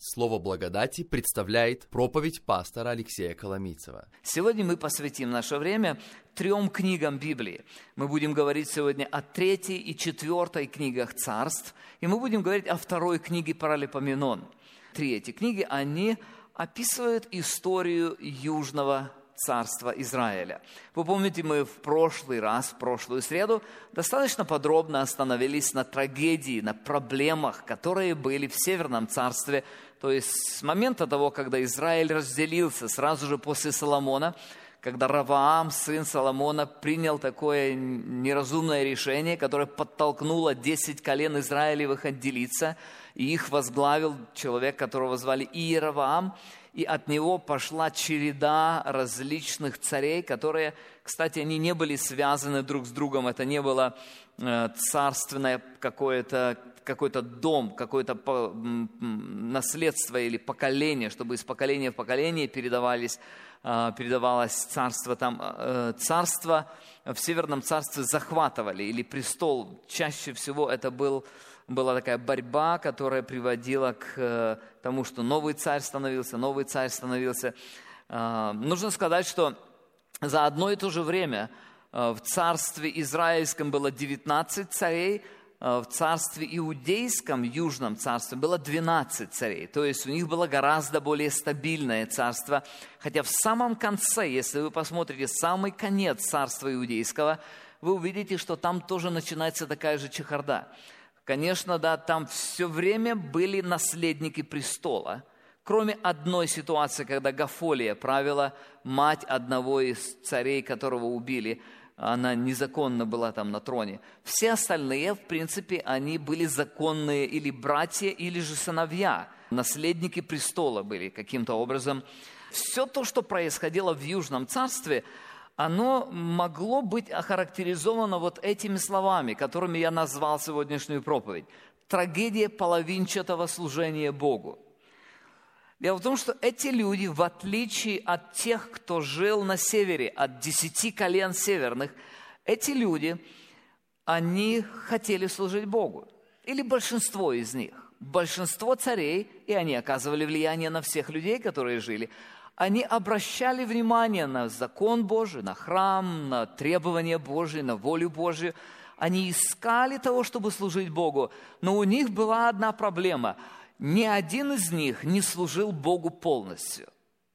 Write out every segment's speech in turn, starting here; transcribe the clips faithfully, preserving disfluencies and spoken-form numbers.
Слово благодати представляет проповедь пастора Алексея Коломийцева. Сегодня мы посвятим наше время трем книгам Библии. Мы будем говорить сегодня о третьей и четвертой книгах Царств, и мы будем говорить о второй книге Паралипоменон. Три эти книги, они описывают историю Южного царства Израиля. Вы помните, мы в прошлый раз, в прошлую среду, достаточно подробно остановились на трагедии, на проблемах, которые были в Северном царстве. То есть с момента того, когда Израиль разделился, сразу же после Соломона, когда Раваам, сын Соломона, принял такое неразумное решение, которое подтолкнуло десять колен Израилевых отделиться, и их возглавил человек, которого звали Иераваам, и от него пошла череда различных царей, которые, кстати, они не были связаны друг с другом, это не было э, царственное какое-то, какой-то дом, какое-то по, м, наследство или поколение, чтобы из поколения в поколение передавались, э, передавалось царство. Там э, царство в Северном царстве захватывали, или престол, чаще всего это был... Была такая борьба, которая приводила к тому, что новый царь становился, новый царь становился. Нужно сказать, что за одно и то же время в царстве израильском было девятнадцать царей, в царстве иудейском, южном царстве, было двенадцать царей. То есть у них было гораздо более стабильное царство. Хотя в самом конце, если вы посмотрите самый конец царства иудейского, вы увидите, что там тоже начинается такая же чехарда. Конечно, да, там все время были наследники престола, кроме одной ситуации, когда Гафолия правила, мать одного из царей, которого убили, она незаконно была там на троне. Все остальные, в принципе, они были законные или братья, или же сыновья, наследники престола были каким-то образом. Все то, что происходило в Южном царстве, оно могло быть охарактеризовано вот этими словами, которыми я назвал сегодняшнюю проповедь. Трагедия половинчатого служения Богу. Дело в том, что эти люди, в отличие от тех, кто жил на севере, от десяти колен северных, эти люди, они хотели служить Богу. Или большинство из них. Большинство царей, и они оказывали влияние на всех людей, которые жили, они обращали внимание на закон Божий, на храм, на требования Божьи, на волю Божью. Они искали того, чтобы служить Богу, но у них была одна проблема. Ни один из них не служил Богу полностью.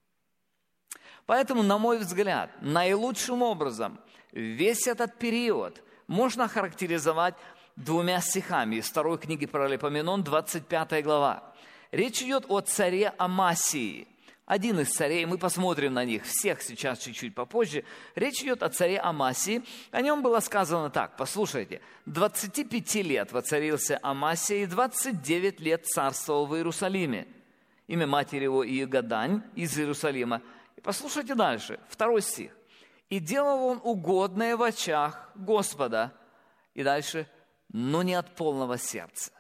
Поэтому, на мой взгляд, наилучшим образом весь этот период можно охарактеризовать двумя стихами из второй книги Паралипоменон, двадцать пятая глава. Речь идет о царе Амасии. Один из царей, мы посмотрим на них всех сейчас чуть-чуть попозже. Речь идет о царе Амасии. О нем было сказано так, послушайте. двадцати пяти лет воцарился Амасия и двадцать девять лет царствовал в Иерусалиме. Имя матери его Иегодань из Иерусалима. И послушайте дальше, второй стих. «И делал он угодное в очах Господа». И дальше, «но не от полного сердца».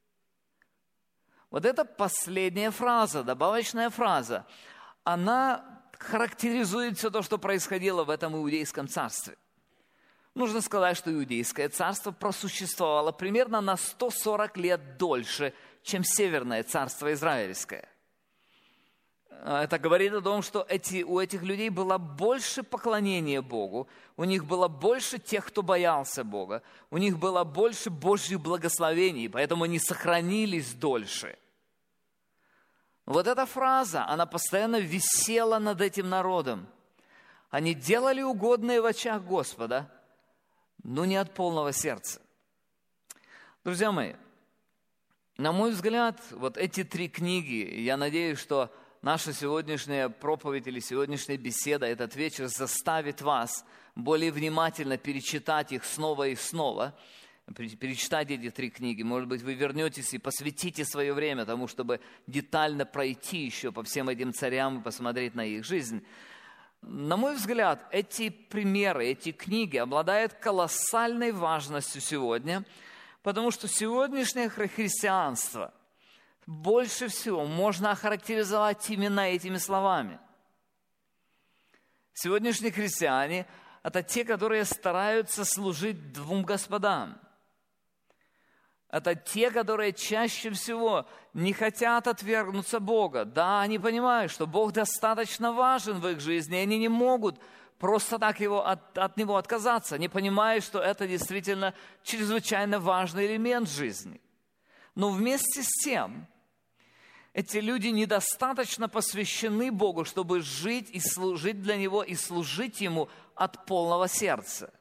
Вот эта последняя фраза, добавочная фраза, она характеризует все то, что происходило в этом иудейском царстве. Нужно сказать, что иудейское царство просуществовало примерно на сто сорок лет дольше, чем северное царство израильское. Это говорит о том, что эти, у этих людей было больше поклонения Богу, у них было больше тех, кто боялся Бога, у них было больше Божьих благословений, поэтому они сохранились дольше. Вот эта фраза, она постоянно висела над этим народом. Они делали угодное в очах Господа, но не от полного сердца. Друзья мои, на мой взгляд, вот эти три книги, я надеюсь, что наша сегодняшняя проповедь или сегодняшняя беседа, этот вечер заставит вас более внимательно перечитать их снова и снова, перечитать эти три книги. Может быть, вы вернетесь и посвятите свое время тому, чтобы детально пройти еще по всем этим царям и посмотреть на их жизнь. На мой взгляд, эти примеры, эти книги обладают колоссальной важностью сегодня, потому что сегодняшнее христианство больше всего можно охарактеризовать именно этими словами. Сегодняшние христиане – это те, которые стараются служить двум господам. Это те, которые чаще всего не хотят отвергнуться Бога. Да, они понимают, что Бог достаточно важен в их жизни, и они не могут просто так его, от, от Него отказаться. Они понимают, что это действительно чрезвычайно важный элемент жизни. Но вместе с тем, эти люди недостаточно посвящены Богу, чтобы жить и служить для Него и служить Ему от полного сердца.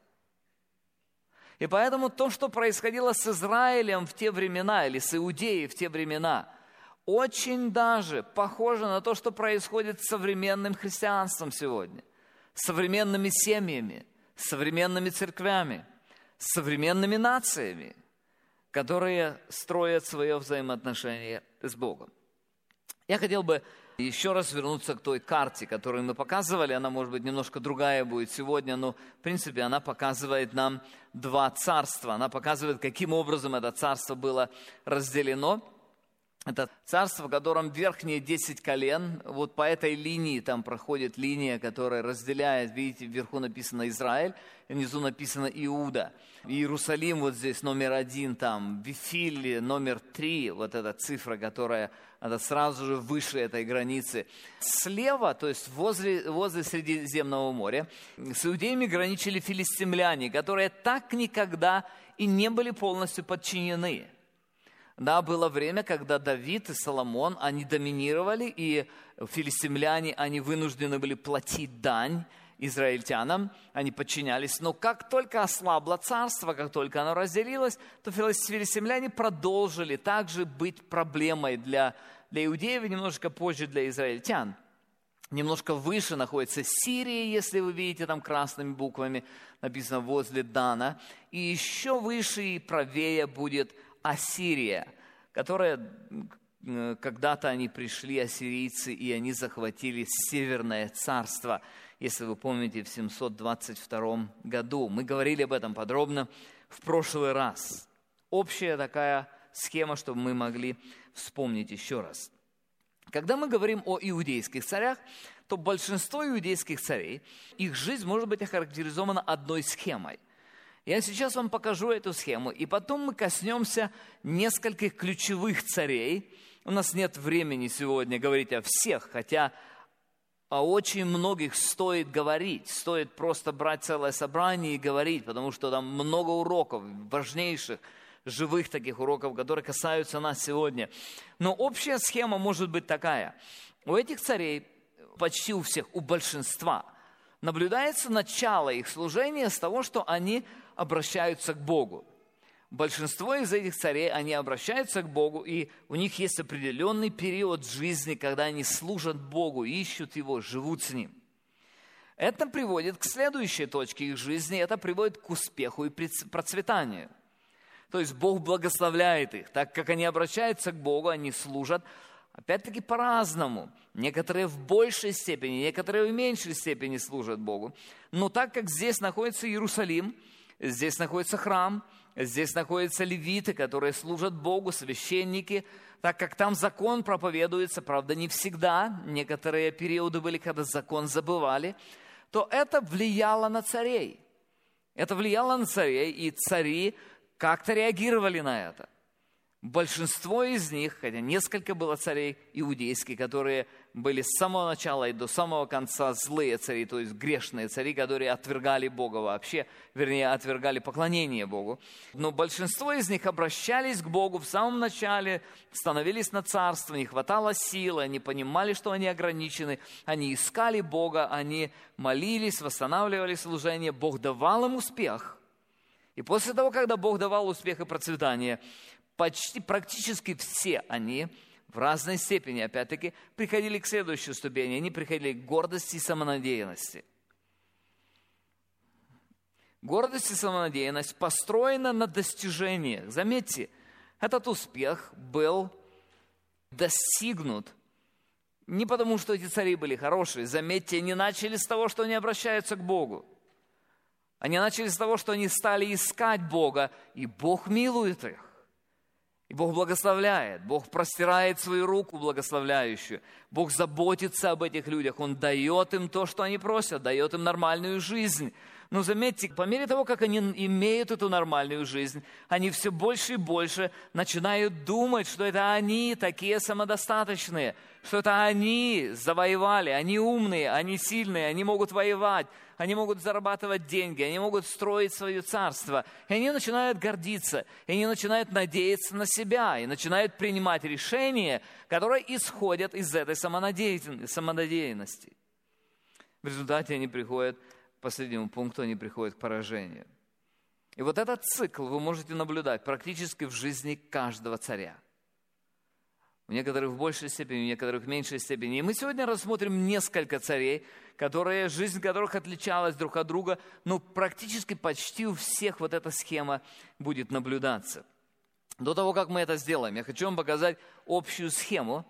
И поэтому то, что происходило с Израилем в те времена, или с Иудеей в те времена, очень даже похоже на то, что происходит с современным христианством сегодня, с современными семьями, с современными церквями, с современными нациями, которые строят свое взаимоотношение с Богом. Я хотел бы еще раз вернуться к той карте, которую мы показывали. Она, может быть, немножко другая будет сегодня, но, в принципе, она показывает нам два царства. Она показывает, каким образом это царство было разделено. Это царство, в котором верхние десять колен, вот по этой линии там проходит линия, которая разделяет, видите, вверху написано Израиль, внизу написано Иуда. Иерусалим вот здесь номер один, там Вифиль номер три, вот эта цифра, которая это сразу же выше этой границы. Слева, то есть возле, возле Средиземного моря, с иудеями граничили филистимляне, которые так никогда и не были полностью подчинены. Да, было время, когда Давид и Соломон, они доминировали, и филистимляне, они вынуждены были платить дань израильтянам, они подчинялись. Но как только ослабло царство, как только оно разделилось, то филистимляне продолжили также быть проблемой для, для иудеев и немножко позже для израильтян. Немножко выше находится Сирия, если вы видите, там красными буквами написано возле Дана. И еще выше и правее будет Ассирия, которая, когда-то они пришли, ассирийцы, и они захватили Северное царство, если вы помните, в семьсот двадцать втором году. Мы говорили об этом подробно в прошлый раз. Общая такая схема, чтобы мы могли вспомнить еще раз. Когда мы говорим о иудейских царях, то большинство иудейских царей, их жизнь может быть охарактеризована одной схемой. Я сейчас вам покажу эту схему, и потом мы коснемся нескольких ключевых царей. У нас нет времени сегодня говорить о всех, хотя о очень многих стоит говорить. Стоит просто брать целое собрание и говорить, потому что там много уроков, важнейших, живых таких уроков, которые касаются нас сегодня. Но общая схема может быть такая. У этих царей, почти у всех, у большинства, наблюдается начало их служения с того, что они обращаются к Богу. Большинство из этих царей, они обращаются к Богу, и у них есть определенный период жизни, когда они служат Богу, ищут Его, живут с Ним. Это приводит к следующей точке их жизни, это приводит к успеху и процветанию. То есть Бог благословляет их, так как они обращаются к Богу, они служат, опять-таки по-разному. Некоторые в большей степени, некоторые в меньшей степени служат Богу. Но так как здесь находится Иерусалим, здесь находится храм, здесь находятся левиты, которые служат Богу, священники, так как там закон проповедуется, правда, не всегда, некоторые периоды были, когда закон забывали, то это влияло на царей. Это влияло на царей, и цари как-то реагировали на это. Большинство из них, хотя несколько было царей иудейских, которые были с самого начала и до самого конца злые цари, то есть грешные цари, которые отвергали Бога вообще, вернее, отвергали поклонение Богу. Но большинство из них обращались к Богу в самом начале, становились на царство, не хватало силы, они понимали, что они ограничены, они искали Бога, они молились, восстанавливали служение, Бог давал им успех. И после того, когда Бог давал успех и процветание, почти практически все они в разной степени, опять-таки, приходили к следующей ступени. Они приходили к гордости и самонадеянности. Гордость и самонадеянность построена на достижениях. Заметьте, этот успех был достигнут не потому, что эти цари были хорошие. Заметьте, они начали с того, что они обращаются к Богу. Они начали с того, что они стали искать Бога, и Бог милует их. И Бог благословляет, Бог простирает свою руку благословляющую. Бог заботится об этих людях, Он дает им то, что они просят, дает им нормальную жизнь. Но заметьте, по мере того, как они имеют эту нормальную жизнь, они все больше и больше начинают думать, что это они такие самодостаточные, что это они завоевали, они умные, они сильные, они могут воевать, они могут зарабатывать деньги, они могут строить свое царство. И они начинают гордиться, и они начинают надеяться на себя, и начинают принимать решения, которые исходят из этой самонадеянности. В результате они приходят к последнему пункту, они приходят к поражению. И вот этот цикл вы можете наблюдать практически в жизни каждого царя. У некоторых в большей степени, у некоторых в меньшей степени. И мы сегодня рассмотрим несколько царей, которые, жизнь которых отличалась друг от друга, но практически почти у всех вот эта схема будет наблюдаться. До того, как мы это сделаем, я хочу вам показать общую схему,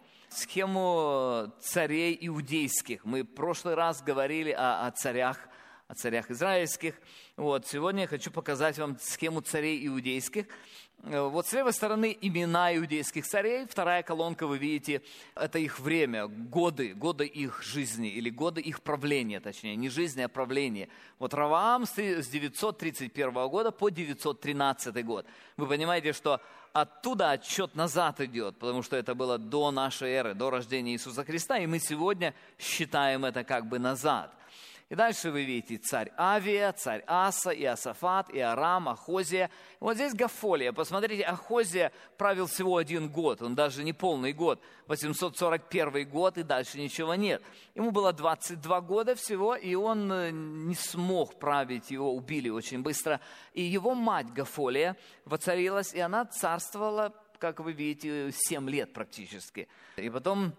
схему царей иудейских. Мы в прошлый раз говорили о, о царях, о царях израильских. Вот, сегодня я хочу показать вам схему царей иудейских. Вот с левой стороны имена иудейских царей, вторая колонка, вы видите, это их время, годы, годы их жизни, или годы их правления, точнее, не жизни, а правления. Вот Ровоам с девятьсот тридцать первого года по девятьсот тринадцатый год. Вы понимаете, что оттуда отсчет назад идет, потому что это было до нашей эры, до рождения Иисуса Христа, и мы сегодня считаем это как бы назад. И дальше вы видите царь Авия, царь Аса, Иосафат, Иорам, Ахозия. Вот здесь Гафолия. Посмотрите, Ахозия правил всего один год, он даже не полный год, восемьсот сорок первый год, и дальше ничего нет. Ему было двадцать два года всего, и он не смог править, его убили очень быстро. И его мать Гафолия воцарилась, и она царствовала, как вы видите, семь лет практически. И потом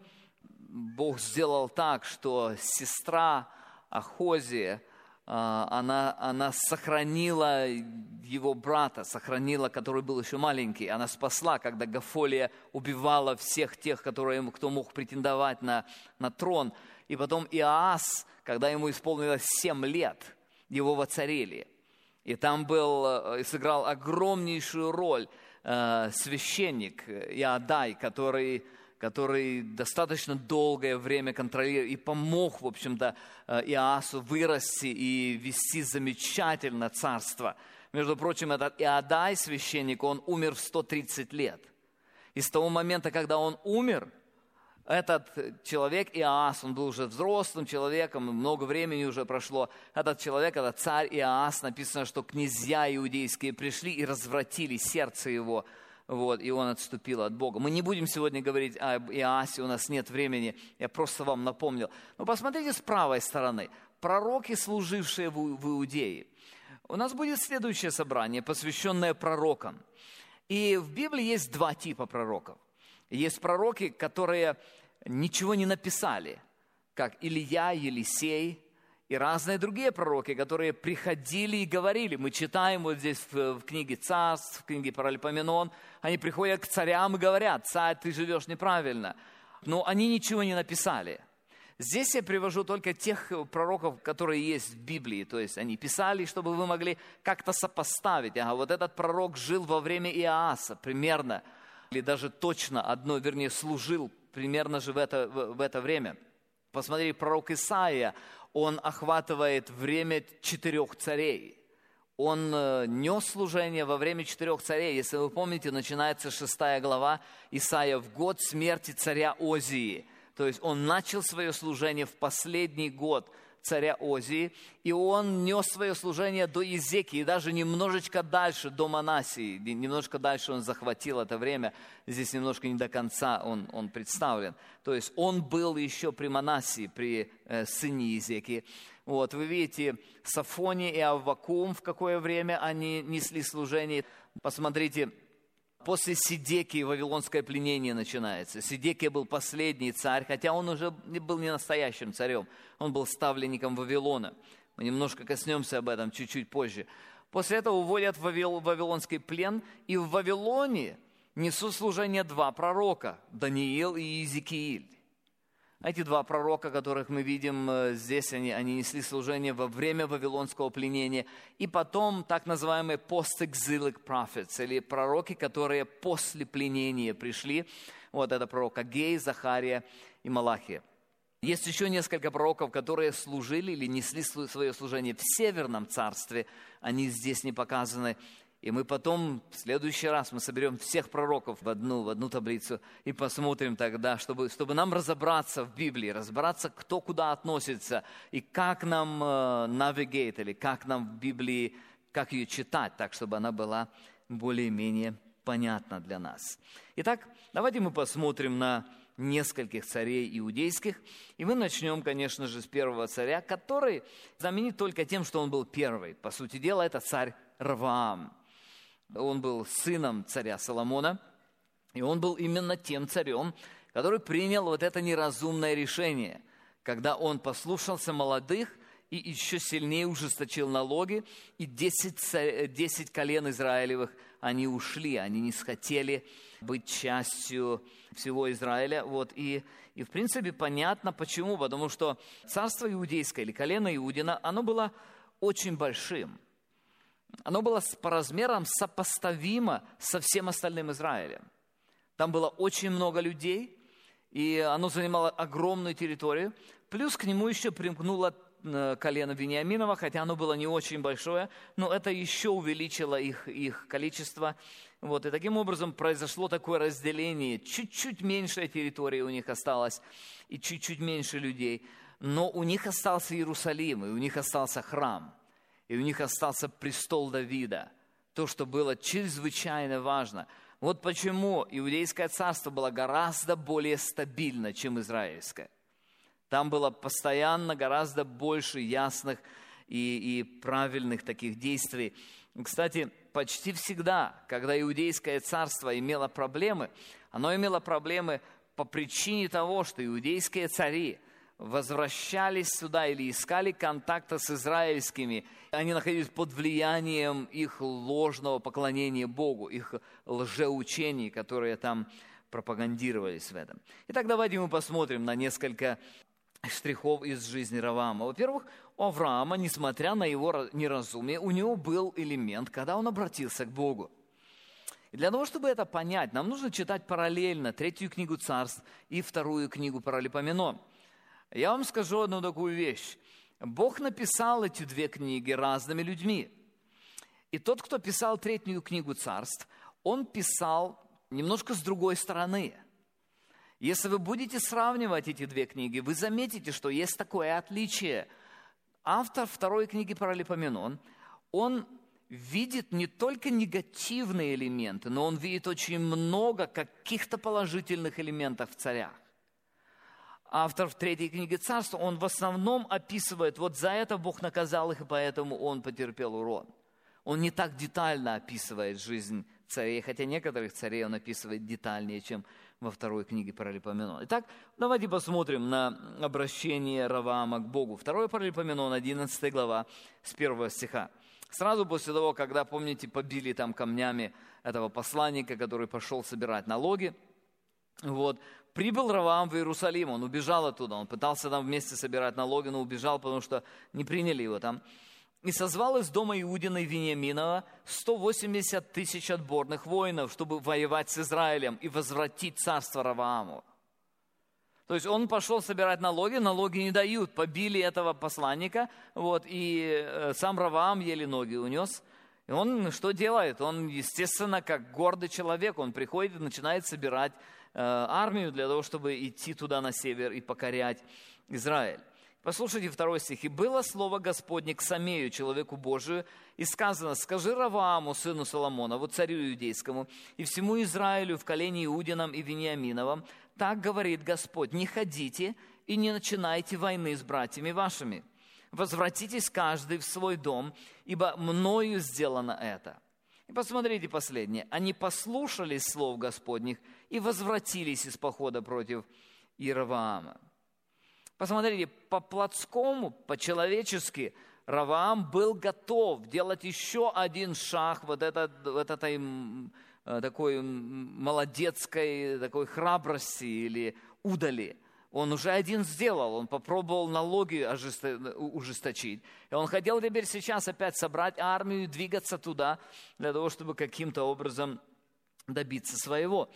Бог сделал так, что сестра Ахозия, она, она сохранила его брата, сохранила, который был еще маленький. Она спасла, когда Гафолия убивала всех тех, которые, кто мог претендовать на, на трон. И потом Иоас, когда ему исполнилось семь лет, его воцарили. И там был, сыграл огромнейшую роль э, священник Иоадай, который... который достаточно долгое время контролировал и помог, в общем-то, Иоасу вырасти и вести замечательно царство. Между прочим, этот Иоадай, священник, он умер в сто тридцать лет. И с того момента, когда он умер, этот человек, Иоас, он был уже взрослым человеком, много времени уже прошло. Этот человек, этот царь Иоас, написано, что князья иудейские пришли и развратили сердце его. Вот, и он отступил от Бога. Мы не будем сегодня говорить об Иоасе, у нас нет времени, я просто вам напомнил. Но посмотрите с правой стороны. Пророки, служившие в, в Иудее. У нас будет следующее собрание, посвященное пророкам. И в Библии есть два типа пророков. Есть пророки, которые ничего не написали, как Илия, Елисей, и разные другие пророки, которые приходили и говорили. Мы читаем вот здесь в, в книге Царств, в книге Паралипоменон. Они приходят к царям и говорят: царь, ты живешь неправильно. Но они ничего не написали. Здесь я привожу только тех пророков, которые есть в Библии. То есть они писали, чтобы вы могли как-то сопоставить. Ага, вот этот пророк жил во время Иоаса примерно, или даже точно одно, вернее, служил примерно же в это, в, в это время. Посмотри, пророк Исаия, он охватывает время четырех царей. Он нес служение во время четырех царей. Если вы помните, начинается шестая глава Исаия в год смерти царя Озии. То есть он начал свое служение в последний год царя Озии, и он нес свое служение до Иезекии, и даже немножечко дальше, до Манассии. Немножко дальше он захватил это время. Здесь немножко не до конца он, он представлен. То есть он был еще при Манассии, при э, сыне Иезекии. Вот, вы видите, Сафония и Аввакум, в какое время они несли служение. Посмотрите, после Сидекии вавилонское пленение начинается. Сидекия был последний царь, хотя он уже был не настоящим царем. Он был ставленником Вавилона. Мы немножко коснемся об этом чуть-чуть позже. После этого уводят в вавилонский плен, и в Вавилоне несут служение два пророка, Даниил и Иезекииль. Эти два пророка, которых мы видим здесь, они, они несли служение во время вавилонского пленения. И потом так называемые post-exilic prophets, или пророки, которые после пленения пришли. Вот это пророк Агей, Захария и Малахия. Есть еще несколько пророков, которые служили или несли свое служение в Северном царстве. Они здесь не показаны. И мы потом, в следующий раз, мы соберем всех пророков в одну, в одну таблицу и посмотрим тогда, чтобы, чтобы нам разобраться в Библии, разобраться, кто куда относится, и как нам навигейт, uh, или как нам в Библии, как ее читать, так, чтобы она была более-менее понятна для нас. Итак, давайте мы посмотрим на нескольких царей иудейских. И мы начнем, конечно же, с первого царя, который знаменит только тем, что он был первый. По сути дела, это царь Раваам. Он был сыном царя Соломона, и он был именно тем царем, который принял вот это неразумное решение, когда он послушался молодых и еще сильнее ужесточил налоги, и десять, десять колен Израилевых, они ушли, они не хотели быть частью всего Израиля. Вот. И, и, в принципе, понятно почему, потому что царство иудейское, или колено Иудина, оно было очень большим. Оно было по размерам сопоставимо со всем остальным Израилем. Там было очень много людей, и оно занимало огромную территорию. Плюс к нему еще примкнуло колено Вениаминова, хотя оно было не очень большое, но это еще увеличило их, их количество. Вот. И таким образом произошло такое разделение. Чуть-чуть меньшая территория у них осталась, и чуть-чуть меньше людей. Но у них остался Иерусалим, и у них остался храм. И у них остался престол Давида, то, что было чрезвычайно важно. Вот почему Иудейское царство было гораздо более стабильно, чем Израильское. Там было постоянно гораздо больше ясных и, и правильных таких действий. Кстати, почти всегда, когда Иудейское царство имело проблемы, оно имело проблемы по причине того, что иудейские цари возвращались сюда или искали контакта с израильскими. Они находились под влиянием их ложного поклонения Богу, их лжеучений, которые там пропагандировались в этом. Итак, давайте мы посмотрим на несколько штрихов из жизни Раваама. Во-первых, у Авраама, несмотря на его неразумие, у него был элемент, когда он обратился к Богу. И для того, чтобы это понять, нам нужно читать параллельно третью книгу Царств и вторую книгу Паралипоменон. Я вам скажу одну такую вещь. Бог написал эти две книги разными людьми. И тот, кто писал третью книгу Царств, он писал немножко с другой стороны. Если вы будете сравнивать эти две книги, вы заметите, что есть такое отличие. Автор второй книги Паралипоменон, он видит не только негативные элементы, но он видит очень много каких-то положительных элементов в царях. Автор в третьей книге Царства, он в основном описывает, вот за это Бог наказал их, и поэтому он потерпел урон. Он не так детально описывает жизнь царей, хотя некоторых царей он описывает детальнее, чем во второй книге Паралипоменон. Итак, давайте посмотрим на обращение Раваама к Богу. Второй Паралипоменон, одиннадцатая глава, с первого стиха. Сразу после того, когда, помните, побили там камнями этого посланника, который пошел собирать налоги, вот, прибыл Раваам в Иерусалим, он убежал оттуда, он пытался там вместе собирать налоги, но убежал, потому что не приняли его там. И созвал из дома Иудина и Вениаминова сто восемьдесят тысяч отборных воинов, чтобы воевать с Израилем и возвратить царство Равааму. То есть он пошел собирать налоги, налоги не дают, побили этого посланника, вот, и сам Раваам еле ноги унес. И он что делает? Он, естественно, как гордый человек, он приходит и начинает собирать э, армию для того, чтобы идти туда на север и покорять Израиль. Послушайте второй стих. «И было слово Господне к Самею, человеку Божию, и сказано: скажи Равааму, сыну Соломонову, царю иудейскому, и всему Израилю в колене Иудином и Вениаминовом, так говорит Господь: не ходите и не начинайте войны с братьями вашими. Возвратитесь каждый в свой дом, ибо мною сделано это». И посмотрите последнее. «Они послушались слов Господних и возвратились из похода против Иераваама». Посмотрите, по-плотскому, по-человечески Раваам был готов делать еще один шаг вот, это, вот этой такой молодецкой такой храбрости или удали. Он уже один сделал, он попробовал налоги ужесточить. И он хотел теперь сейчас опять собрать армию и двигаться туда, для того, чтобы каким-то образом добиться своего.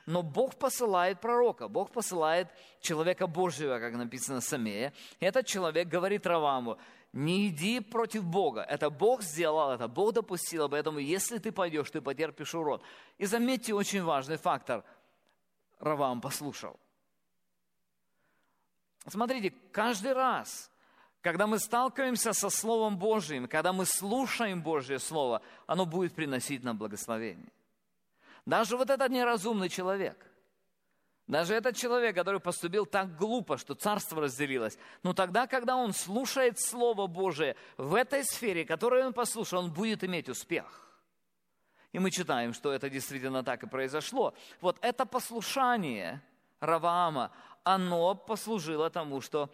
Но Бог посылает пророка, Бог посылает человека Божьего, как написано Самея. И этот человек говорит Раваму: не иди против Бога. Это Бог сделал, это Бог допустил, поэтому если ты пойдешь, ты потерпишь урон. И заметьте очень важный фактор. Равам послушал. Смотрите, каждый раз, когда мы сталкиваемся со Словом Божьим, когда мы слушаем Божье Слово, оно будет приносить нам благословение. Даже вот этот неразумный человек, даже этот человек, который поступил так глупо, что царство разделилось, но тогда, когда он слушает Слово Божие в этой сфере, которую он послушал, он будет иметь успех. И мы читаем, что это действительно так и произошло. Вот это послушание Раваама, оно послужило тому, что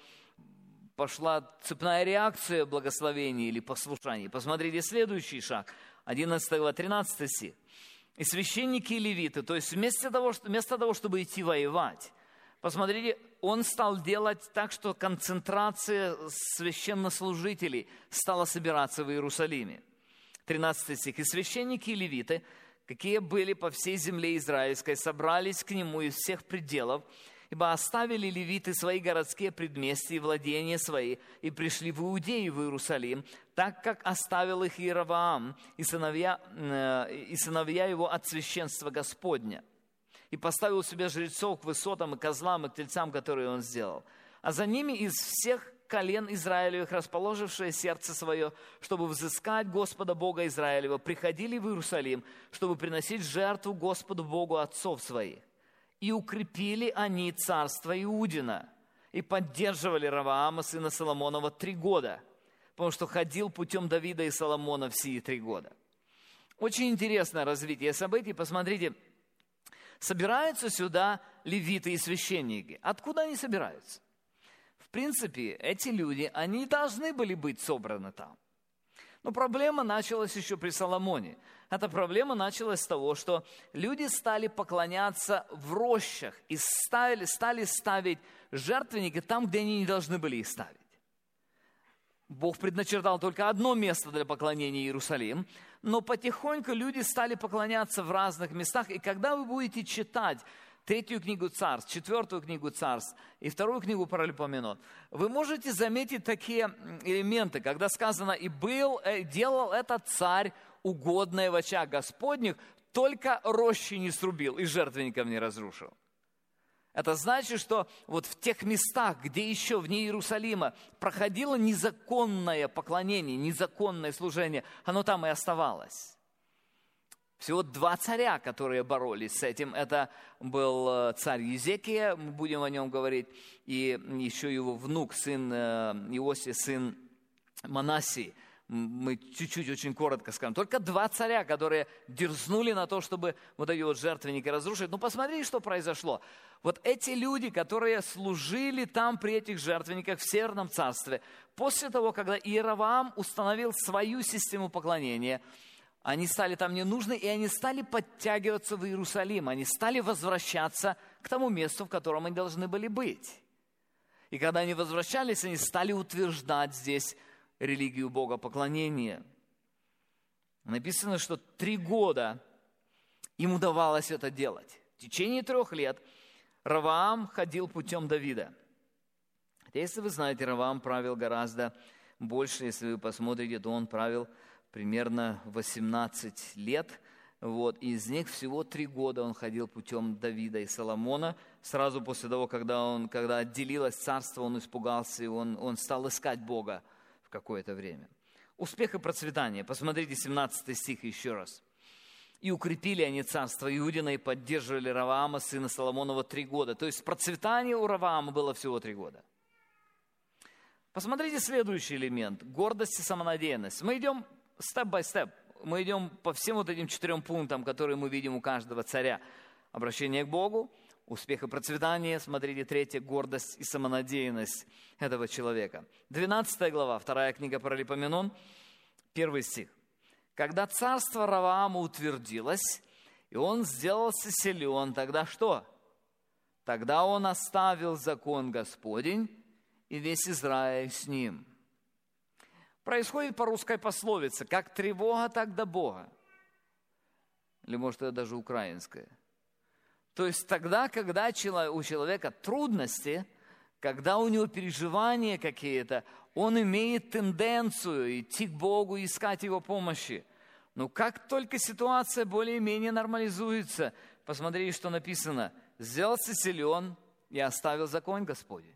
пошла цепная реакция благословения или послушания. Посмотрите следующий шаг, одиннадцатая глава, тринадцатый стих. И священники и левиты, то есть вместо того, вместо того, чтобы идти воевать, посмотрите, он стал делать так, что концентрация священнослужителей стала собираться в Иерусалиме. тринадцатый стих. И священники и левиты, какие были по всей земле израильской, собрались к нему из всех пределов, ибо оставили левиты свои городские предместья и владения свои, и пришли в Иудею, в Иерусалим, так как оставил их Иеровоам и сыновья, э, и сыновья его от священства Господня, и поставил себе жрецов к высотам и козлам и к тельцам, которые он сделал. А за ними из всех колен Израилевых, расположившее сердце свое, чтобы взыскать Господа Бога Израилева, приходили в Иерусалим, чтобы приносить жертву Господу Богу отцов своих. И укрепили они царство Иудина, и поддерживали Раваама, сына Соломонова, три года, потому что ходил путем Давида и Соломона все три года. Очень интересное развитие событий. Посмотрите, собираются сюда левиты и священники. Откуда они собираются? В принципе, эти люди, они должны были быть собраны там. Но проблема началась еще при Соломоне. Эта проблема началась с того, что люди стали поклоняться в рощах и стали, стали ставить жертвенники там, где они не должны были их ставить. Бог предначертал только одно место для поклонения — Иерусалим, но потихоньку люди стали поклоняться в разных местах. И когда вы будете читать Третью книгу Царств, Четвертую книгу Царств и Вторую книгу Паралипоменон, вы можете заметить такие элементы, когда сказано: «И был, делал этот царь угодное в очах Господних, только рощи не срубил и жертвенников не разрушил». Это значит, что вот в тех местах, где еще вне Иерусалима проходило незаконное поклонение, незаконное служение, оно там и оставалось. Всего два царя, которые боролись с этим. Это был царь Езекия, мы будем о нем говорить, и еще его внук, сын Иосия, сын Манассии. Мы чуть-чуть, очень коротко скажем. Только два царя, которые дерзнули на то, чтобы вот эти вот жертвенники разрушить. Ну, посмотрите, что произошло. Вот эти люди, которые служили там при этих жертвенниках в Северном царстве, после того, когда Иеровоам установил свою систему поклонения, они стали там ненужны, и они стали подтягиваться в Иерусалим. Они стали возвращаться к тому месту, в котором они должны были быть. И когда они возвращались, они стали утверждать здесь религию богопоклонения. Написано, что три года им удавалось это делать. В течение трех лет Раваам ходил путем Давида. Хотя, если вы знаете, Раваам правил гораздо больше. Если вы посмотрите, то он правил примерно восемнадцать лет. Вот. И из них всего три года он ходил путем Давида и Соломона. Сразу после того, когда, он, когда отделилось царство, он испугался, и он, он стал искать Бога в какое-то время. Успех и процветание. Посмотрите семнадцатый стих еще раз. «И укрепили они царство Иудина и поддерживали Раваама, сына Соломонова, три года». То есть процветание у Раваама было всего три года. Посмотрите следующий элемент. Гордость и самонадеянность. Мы идем степ-бай-степ. Мы идем по всем вот этим четырем пунктам, которые мы видим у каждого царя. Обращение к Богу, успех и процветание. Смотрите, третье, гордость и самонадеянность этого человека. двенадцатая глава, вторая книга Паралипоменон, первый стих. «Когда царство Раваама утвердилось, и он сделался силен, тогда что? Тогда он оставил закон Господень, и весь Израиль с ним». Происходит по русской пословице: как тревога, так до Бога. Или, может, это даже украинская. То есть тогда, когда у человека трудности, когда у него переживания какие-то, он имеет тенденцию идти к Богу и искать Его помощи. Но как только ситуация более-менее нормализуется, посмотрите, что написано. «Сделался силен и оставил закон Господень».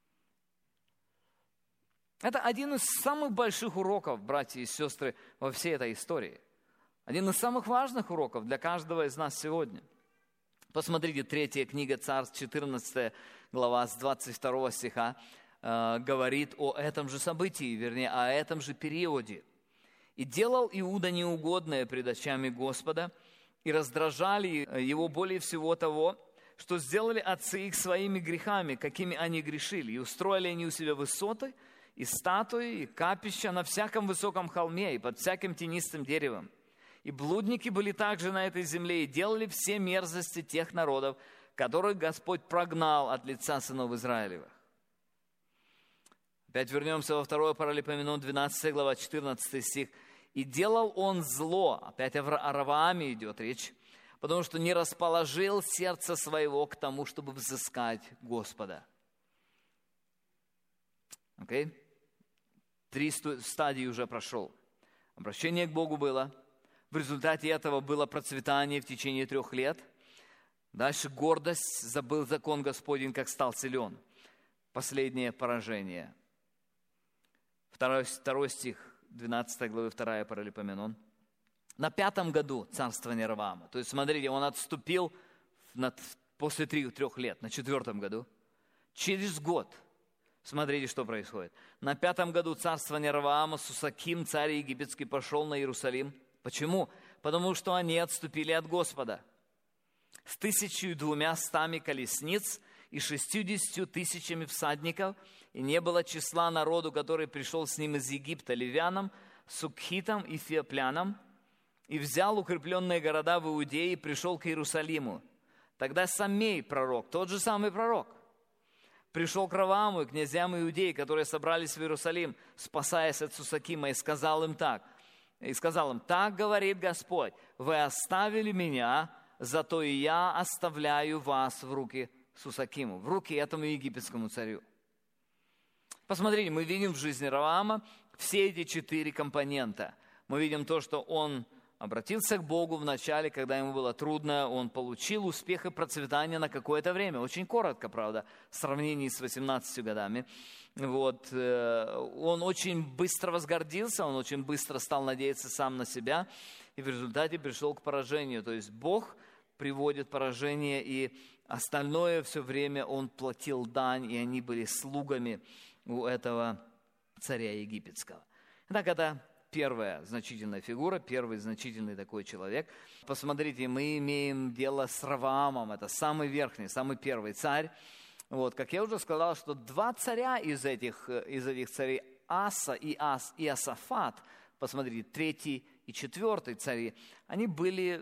Это один из самых больших уроков, братья и сестры, во всей этой истории. Один из самых важных уроков для каждого из нас сегодня. Посмотрите, третья книга Царств, четырнадцатая глава, с двадцать второго стиха, э, говорит о этом же событии, вернее, о этом же периоде. «И делал Иуда неугодное пред очами Господа, и раздражали его более всего того, что сделали отцы их своими грехами, какими они грешили, и устроили они у себя высоты, и статуи, и капища на всяком высоком холме, и под всяким тенистым деревом. И блудники были также на этой земле, и делали все мерзости тех народов, которых Господь прогнал от лица сынов Израилевых». Опять вернемся во второе Паралипоменон, двенадцатая глава, четырнадцатый стих. «И делал он зло», опять о Равааме идет речь, «потому что не расположил сердце своего к тому, чтобы взыскать Господа». Окей? Okay? Три стадии уже прошел. Обращение к Богу было. В результате этого было процветание в течение трех лет. Дальше гордость, забыл закон Господень, как стал силен. Последнее поражение. Второй, второй стих, двенадцатой главы, вторая Паралипоменон. На пятом году царствования Раваама. То есть, смотрите, он отступил над, после трех лет, на четвертом году. Через год. Смотрите, что происходит. На пятом году царствования Раваама Сусаким, царь египетский, пошел на Иерусалим. Почему? Потому что они отступили от Господа. С тысячью двумя стами колесниц и шестьюдесятью тысячами всадников, и не было числа народу, который пришел с ним из Египта, ливянам, сукхитам и феоплянам, и взял укрепленные города в Иудее и пришел к Иерусалиму. Тогда Самей, пророк, тот же самый пророк, пришел к Равааму и князьям Иудеи, которые собрались в Иерусалим, спасаясь от Сусакима, и сказал им так. И сказал им: «Так говорит Господь, вы оставили меня, зато и я оставляю вас в руки Сусакиму, в руки этому египетскому царю». Посмотрите, мы видим в жизни Раваама все эти четыре компонента. Мы видим то, что он обратился к Богу в начале, когда ему было трудно, он получил успех и процветание на какое-то время. Очень коротко, правда, в сравнении с восемнадцатью годами. Вот. Он очень быстро возгордился, он очень быстро стал надеяться сам на себя, и в результате пришел к поражению. То есть Бог приводит поражение, и остальное все время он платил дань, и они были слугами у этого царя египетского. Итак, это первая значительная фигура, первый значительный такой человек. Посмотрите, мы имеем дело с Раваамом, это самый верхний, самый первый царь. Вот, как я уже сказал, что два царя из этих, из этих царей, Аса и Ас, и Асафат, посмотрите, третий и четвертый цари, они были,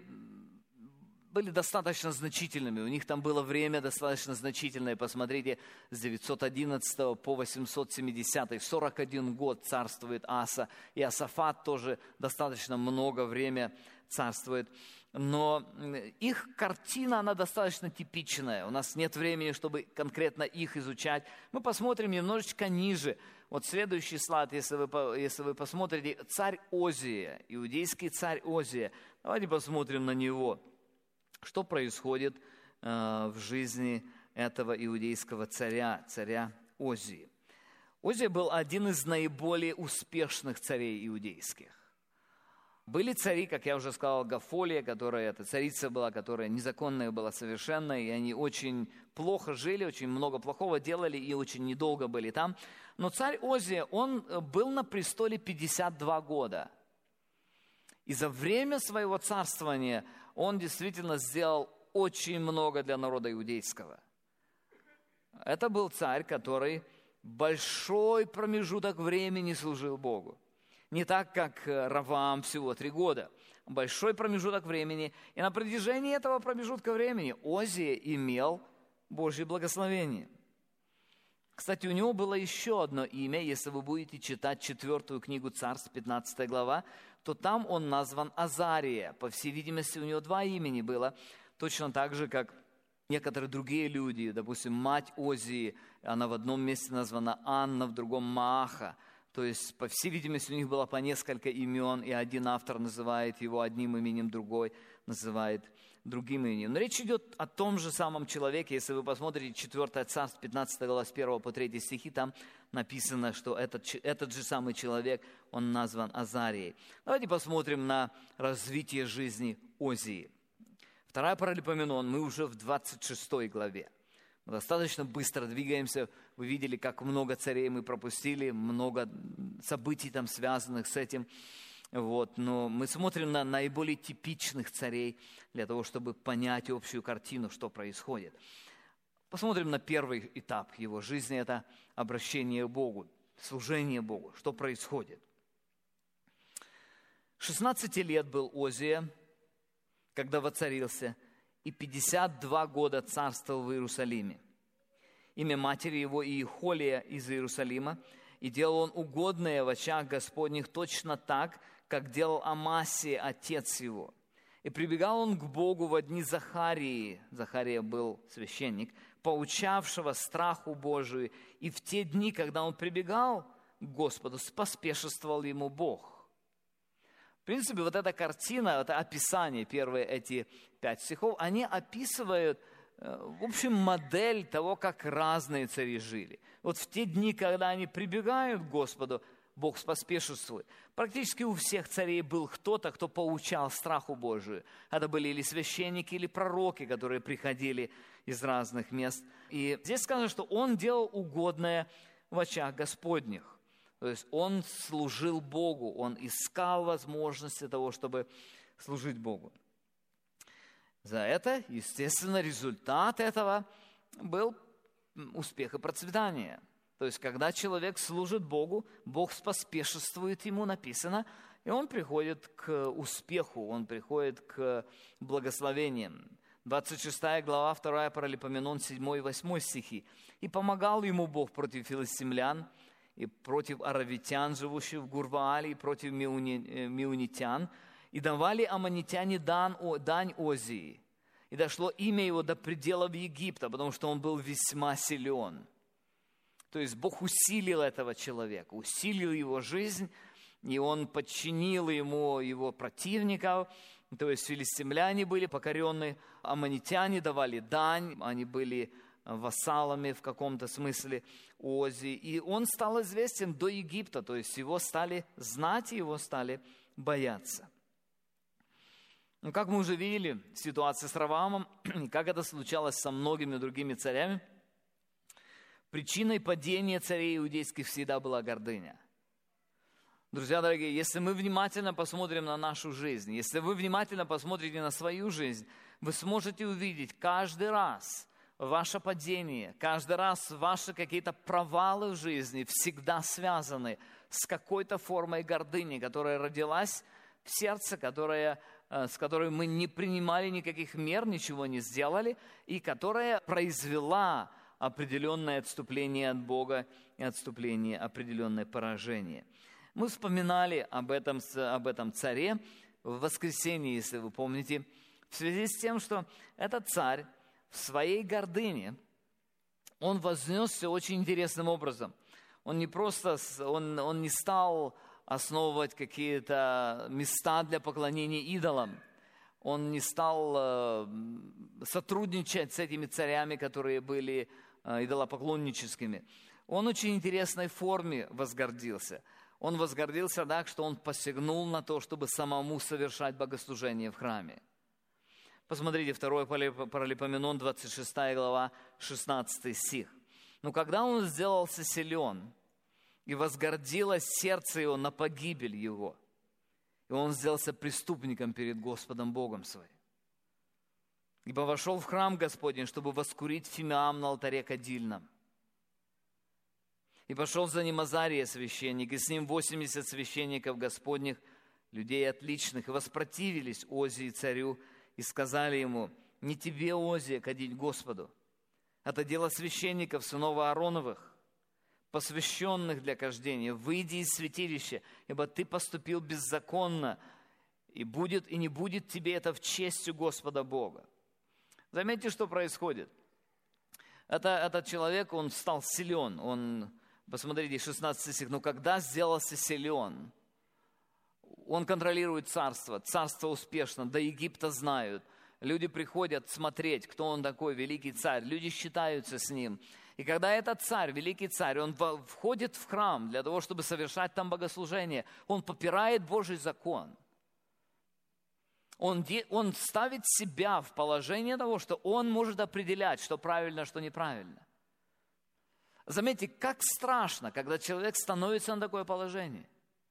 были достаточно значительными, у них там было время достаточно значительное. Посмотрите, с девятьсот одиннадцатого по восемьсот семидесятый, сорок один год царствует Аса, и Асафат тоже достаточно много время царствует. Но их картина, она достаточно типичная. У нас нет времени, чтобы конкретно их изучать. Мы посмотрим немножечко ниже. Вот следующий слайд, если вы, если вы посмотрите, царь Озия, иудейский царь Озия. Давайте посмотрим на него. Что происходит э, в жизни этого иудейского царя, царя Озии? Озия был один из наиболее успешных царей иудейских. Были цари, как я уже сказал, Гафолия, которая, эта царица была, которая незаконная была совершенно, и они очень плохо жили, очень много плохого делали и очень недолго были там. Но царь Озия, он был на престоле пятьдесят два года. И за время своего царствования он действительно сделал очень много для народа иудейского. Это был царь, который большой промежуток времени служил Богу. Не так, как Раваам, всего три года. Большой промежуток времени. И на протяжении этого промежутка времени Озия имел Божье благословение. Кстати, у него было еще одно имя. Если вы будете читать четвертую книгу Царств, пятнадцатая глава, то там он назван Азария. По всей видимости, у него два имени было. Точно так же, как некоторые другие люди, допустим, мать Озии, она в одном месте названа Анна, в другом Мааха. То есть, по всей видимости, у них было по несколько имен, и один автор называет его одним именем, другой называет другим именем. Но речь идет о том же самом человеке. Если вы посмотрите четвёртое Царство, пятнадцатая глава, с первого по третий стихи, там написано, что этот, этот же самый человек, он назван Азарией. Давайте посмотрим на развитие жизни Озии. Вторая Паралипоменон, мы уже в двадцать шестой главе. Мы достаточно быстро двигаемся. Вы видели, как много царей мы пропустили, много событий там, связанных с этим. Вот. Но мы смотрим на наиболее типичных царей для того, чтобы понять общую картину, что происходит. Посмотрим на первый этап его жизни. Это обращение к Богу, служение Богу. Что происходит? шестнадцать лет был Озия, когда воцарился, и пятьдесят два года царствовал в Иерусалиме. Имя матери его Иехолия из Иерусалима, и делал он угодное в очах Господних точно так, как делал Амасия, отец его. И прибегал он к Богу во дни Захарии, Захария был священник, поучавшего страху Божию, и в те дни, когда он прибегал к Господу, поспешествовал ему Бог. В принципе, вот эта картина, это описание, первые эти пять стихов, они описывают, в общем, модель того, как разные цари жили. Вот в те дни, когда они прибегают к Господу, Бог споспешествует. Практически у всех царей был кто-то, кто поучал страху Божию. Это были или священники, или пророки, которые приходили из разных мест. И здесь сказано, что он делал угодное в очах Господних. То есть он служил Богу, он искал возможности того, чтобы служить Богу. За это, естественно, результат этого был успех и процветание. То есть, когда человек служит Богу, Бог споспешествует ему, написано, и он приходит к успеху, он приходит к благословениям. двадцать шестая глава, вторая Паралипоменон, седьмой и восьмой стихи. «И помогал ему Бог против филистимлян, и против аравитян, живущих в Гурваале, и против меунитян, и давали аммонитяне дань, дань Озии. И дошло имя его до пределов Египта, потому что он был весьма силен». То есть Бог усилил этого человека, усилил его жизнь, и он подчинил ему его противников. То есть филистимляне были покорены, аммонитяне давали дань, они были вассалами в каком-то смысле Озии. И он стал известен до Египта, то есть его стали знать, и его стали бояться. Ну, как мы уже видели, ситуация с Ровоамом, как это случалось со многими другими царями, причиной падения царей иудейских всегда была гордыня. Друзья дорогие, если мы внимательно посмотрим на нашу жизнь, если вы внимательно посмотрите на свою жизнь, вы сможете увидеть каждый раз ваше падение, каждый раз ваши какие-то провалы в жизни всегда связаны с какой-то формой гордыни, которая родилась в сердце, которая, с которой мы не принимали никаких мер, ничего не сделали, и которая произвела определенное отступление от Бога и отступление, определенное поражение. Мы вспоминали об этом, об этом царе в воскресенье, если вы помните, в связи с тем, что этот царь в своей гордыне, он вознесся очень интересным образом. Он не просто, он, он не стал основывать какие-то места для поклонения идолам. Он не стал э, сотрудничать с этими царями, которые были э, идолопоклонническими. Он в очень интересной форме возгордился. Он возгордился так, что он посягнул на то, чтобы самому совершать богослужение в храме. Посмотрите, второй Паралипоменон, двадцать шестая глава, шестнадцатый стих. «Но когда он сделался силен, и возгордилось сердце его на погибель его, и он сделался преступником перед Господом Богом своим. Ибо вошел в храм Господень, чтобы воскурить фимиам на алтаре кадильном. И пошел за ним Азария священник, и с ним восемьдесят священников Господних, людей отличных, и воспротивились Озии царю, и сказали ему: не тебе, Озия, кадить Господу. Это дело священников, сынов Аароновых, посвященных для кождения. Выйди из святилища, ибо ты поступил беззаконно, и будет и не будет тебе это в честь у Господа Бога. Заметьте, что происходит. Это, этот человек, он стал силен. Он, посмотрите, шестнадцатый стих. «Но когда сделался силен, он контролирует царство. Царство успешно, до Египта знают. Люди приходят смотреть, кто он такой, великий царь. Люди считаются с ним. И когда этот царь, великий царь, он входит в храм для того, чтобы совершать там богослужение, он попирает Божий закон. Он, он ставит себя в положение того, что он может определять, что правильно, что неправильно. Заметьте, как страшно, когда человек становится на такое положение.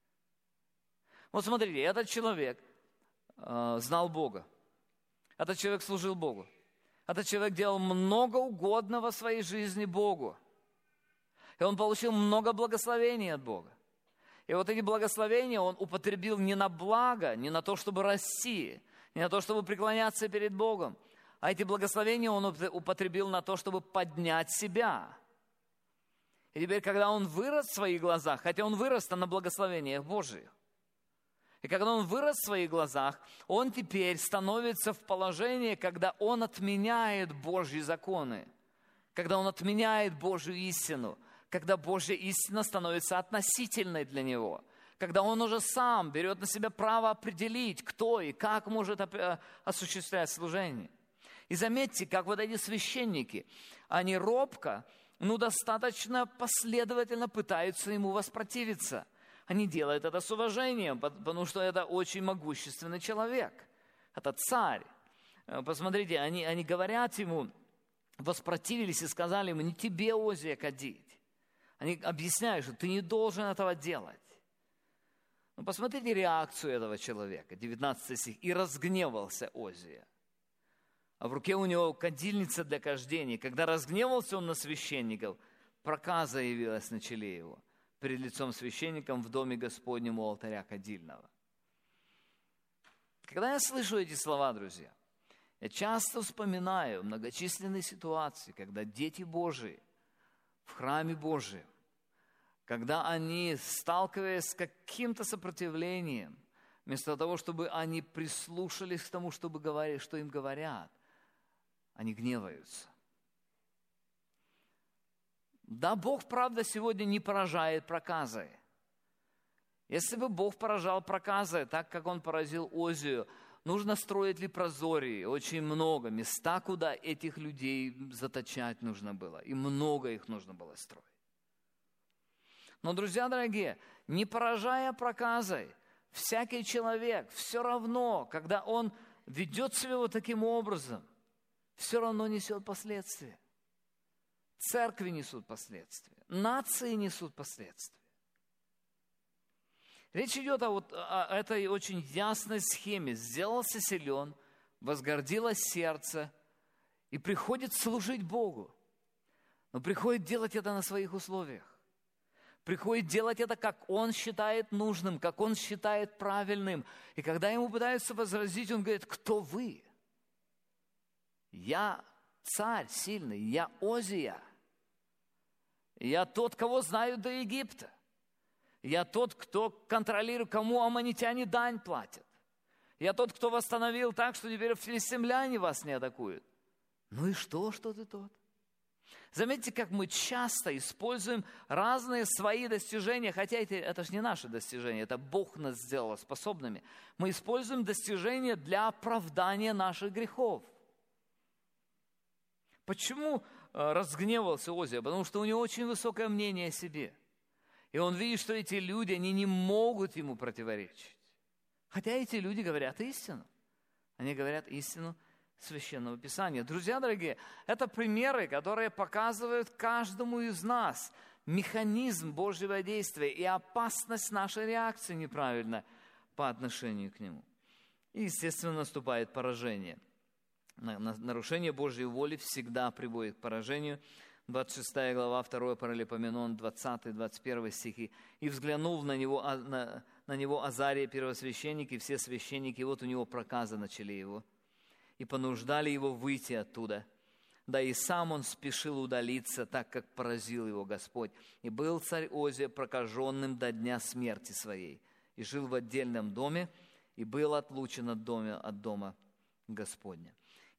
Вот смотрите, этот человек э, знал Бога. Этот человек служил Богу. Этот человек делал много угодного в своей жизни Богу. И он получил много благословений от Бога. И вот эти благословения он употребил не на благо, не на то, чтобы расти, не на то, чтобы преклоняться перед Богом, а эти благословения он употребил на то, чтобы поднять себя. И теперь, когда он вырос в своих глазах, хотя он вырос на благословениях Божьих, и когда он вырос в своих глазах, он теперь становится в положении, когда он отменяет Божьи законы, когда он отменяет Божью истину, когда Божья истина становится относительной для него, когда он уже сам берет на себя право определить, кто и как может осуществлять служение. И заметьте, как вот эти священники, они робко, ну достаточно последовательно пытаются ему воспротивиться. Они делают это с уважением, потому что это очень могущественный человек. Это царь. Посмотрите, они, они говорят ему, воспротивились и сказали ему, не тебе, Озия, кадить. Они объясняют, что ты не должен этого делать. Но посмотрите реакцию этого человека, девятнадцатый стих. «И разгневался Озия». А в руке у него кадильница для кождения. Когда разгневался он на священников, проказа явилась на челе его перед лицом священником в доме Господнем у алтаря кадильного. Когда я слышу эти слова, друзья, я часто вспоминаю многочисленные ситуации, когда дети Божии в храме Божьем, когда они, сталкиваясь с каким-то сопротивлением, вместо того, чтобы они прислушались к тому, чтобы говорить, что им говорят, они гневаются. Да, Бог, правда, сегодня не поражает проказой. Если бы Бог поражал проказой, так как Он поразил Озию, нужно строить лепрозории, очень много, места, куда этих людей заточать нужно было, и много их нужно было строить. Но, друзья дорогие, не поражая проказой, всякий человек все равно, когда он ведет себя вот таким образом, все равно несет последствия. Церкви несут последствия, нации несут последствия. Речь идет о, вот, о этой очень ясной схеме. Сделался силен, возгордилось сердце и приходит служить Богу. Но приходит делать это на своих условиях. Приходит делать это, как он считает нужным, как он считает правильным. И когда ему пытаются возразить, он говорит, кто вы? Я царь сильный, я Озия. Я тот, кого знают до Египта. Я тот, кто контролирует, кому аммонитяне дань платят. Я тот, кто восстановил так, что теперь филистимляне вас не атакуют. Ну и что, что ты тот? Заметьте, как мы часто используем разные свои достижения, хотя это, это же не наши достижения, это Бог нас сделал способными. Мы используем достижения для оправдания наших грехов. Почему разгневался Озия? Потому что у него очень высокое мнение о себе. И он видит, что эти люди, они не могут ему противоречить. Хотя эти люди говорят истину. Они говорят истину Священного Писания. Друзья дорогие, это примеры, которые показывают каждому из нас механизм Божьего действия и опасность нашей реакции неправильно по отношению к нему. И, естественно, наступает поражение. Нарушение Божьей воли всегда приводит к поражению. двадцать шестая глава, второе Паралипоменон, двадцатый-двадцать первый стихи. «И взглянув на него, на, на него Азария, первосвященник, и все священники, вот у него проказа на челе его, и понуждали его выйти оттуда. Да и сам он спешил удалиться, так как поразил его Господь. И был царь Озия прокаженным до дня смерти своей, и жил в отдельном доме, и был отлучен от дома, от дома Господня».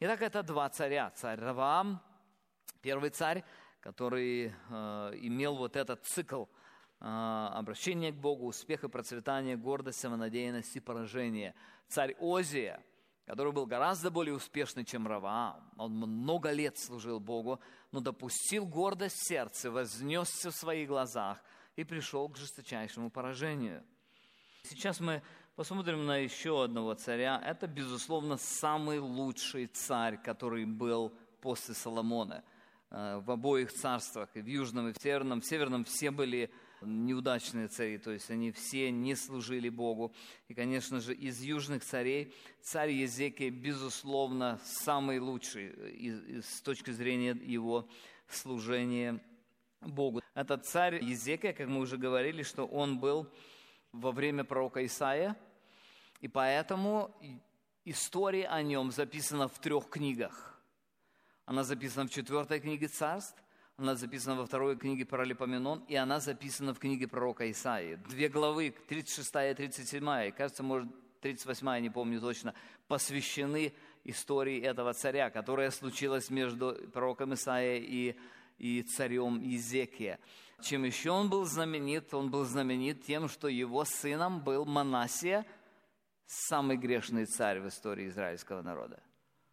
Итак, это два царя. Царь Раваам, первый царь, который э, имел вот этот цикл э, обращения к Богу, успеха, процветания, гордость, самонадеянность и поражение. Царь Озия, который был гораздо более успешный, чем Раваам. Он много лет служил Богу, но допустил гордость в сердце, вознесся в своих глазах и пришел к жесточайшему поражению. Сейчас мы посмотрим на еще одного царя. Это, безусловно, самый лучший царь, который был после Соломона. В обоих царствах, и в Южном, и в Северном. В Северном все были неудачные цари, то есть они все не служили Богу. И, конечно же, из южных царей царь Езекия, безусловно, самый лучший с точки зрения его служения Богу. Этот царь Езекия, как мы уже говорили, что он был во время пророка Исаия, и поэтому история о нем записана в трех книгах. Она записана в четвертой книге Царств, она записана во второй книге Паралипоменон, и она записана в книге пророка Исаии. Две главы, тридцать шестая и тридцать седьмая, и, кажется, может, тридцать восьмая, не помню точно, посвящены истории этого царя, которая случилась между пророком Исаией и, и царем Езекия. Чем еще он был знаменит? Он был знаменит тем, что его сыном был Манассия, самый грешный царь в истории израильского народа.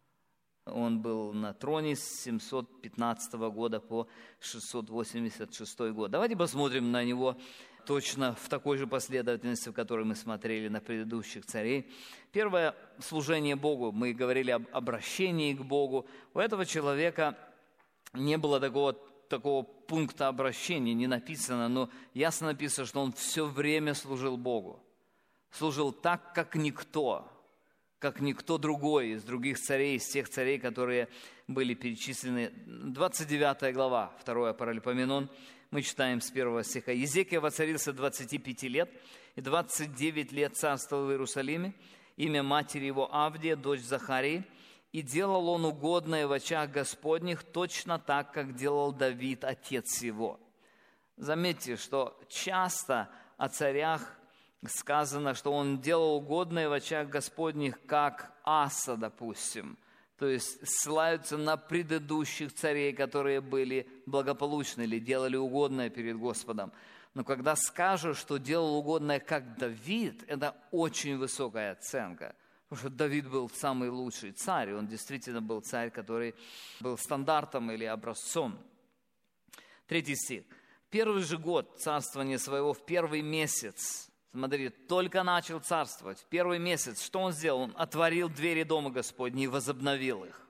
Он был на троне с семьсот пятнадцатого года по шестьсот восемьдесят шестой год. Давайте посмотрим на него точно в такой же последовательности, в которой мы смотрели на предыдущих царей. Первое – служение Богу. Мы говорили об обращении к Богу. У этого человека не было такого, такого пункта обращения, не написано, но ясно написано, что он все время служил Богу. Служил так, как никто. как никто другой из других царей, из тех царей, которые были перечислены. двадцать девятая глава, второе Паралипоменон, мы читаем с первого стиха. «Езекия воцарился двадцати пяти лет, и двадцать девять лет царствовал в Иерусалиме. Имя матери его Авдия, дочь Захарии. И делал он угодное в очах Господних, точно так, как делал Давид, отец его». Заметьте, что часто о царях сказано, что он делал угодное в очах Господних, как Аса, допустим. То есть ссылаются на предыдущих царей, которые были благополучны или делали угодное перед Господом. Но когда скажут, что делал угодное, как Давид, это очень высокая оценка. Потому что Давид был самый лучший царь, он действительно был царь, который был стандартом или образцом. Третий стих. «Первый же год царствования своего, в первый месяц». Смотрите, только начал царствовать. В первый месяц, что он сделал? Он отворил двери дома Господней и возобновил их.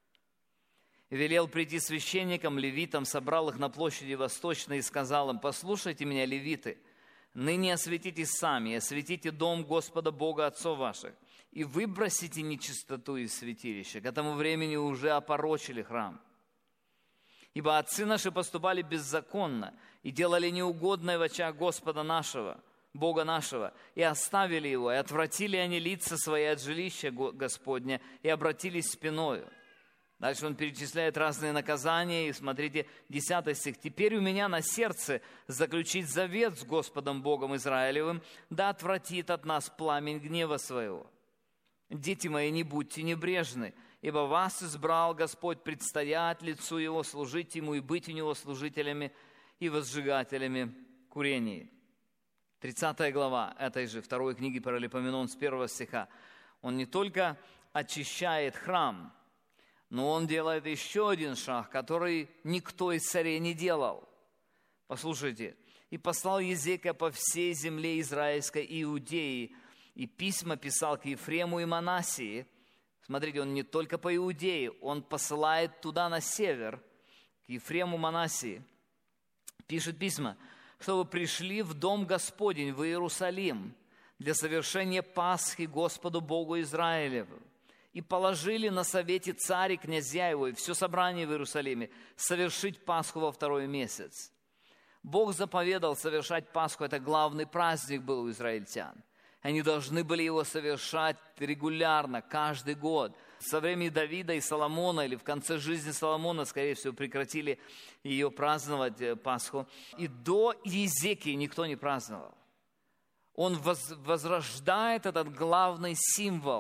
И велел прийти священникам, левитам, собрал их на площади Восточной и сказал им: «Послушайте меня, левиты, ныне осветитесь сами, и осветите дом Господа Бога отцов ваших, и выбросите нечистоту из святилища». К этому времени уже опорочили храм. «Ибо отцы наши поступали беззаконно и делали неугодное в очах Господа нашего, Бога нашего, и оставили его, и отвратили они лица свои от жилища Господня, и обратились спиною». Дальше он перечисляет разные наказания, и смотрите, десятый стих. «Теперь у меня на сердце заключить завет с Господом Богом Израилевым, да отвратит от нас пламень гнева своего. Дети мои, не будьте небрежны, ибо вас избрал Господь предстоять лицу Его, служить Ему и быть у Него служителями и возжигателями курений». тридцатая глава этой же второй книги Паралипоменон с первого стиха. Он не только очищает храм, но он делает еще один шаг, который никто из царей не делал. Послушайте. «И послал Езекия по всей земле израильской и Иудеи, и письма писал к Ефрему и Манассии». Смотрите, он не только по Иудее, он посылает туда на север, к Ефрему, Манассии. Пишет письма: «Чтобы пришли в дом Господень, в Иерусалим, для совершения Пасхи Господу Богу Израилеву, и положили на совете царь и князья его, и все собрание в Иерусалиме, совершить Пасху во второй месяц». Бог заповедал совершать Пасху, это главный праздник был у израильтян. Они должны были его совершать регулярно, каждый год. Со времени Давида и Соломона, или в конце жизни Соломона, скорее всего, прекратили ее праздновать, Пасху. И до Езекии никто не праздновал. Он возрождает этот главный символ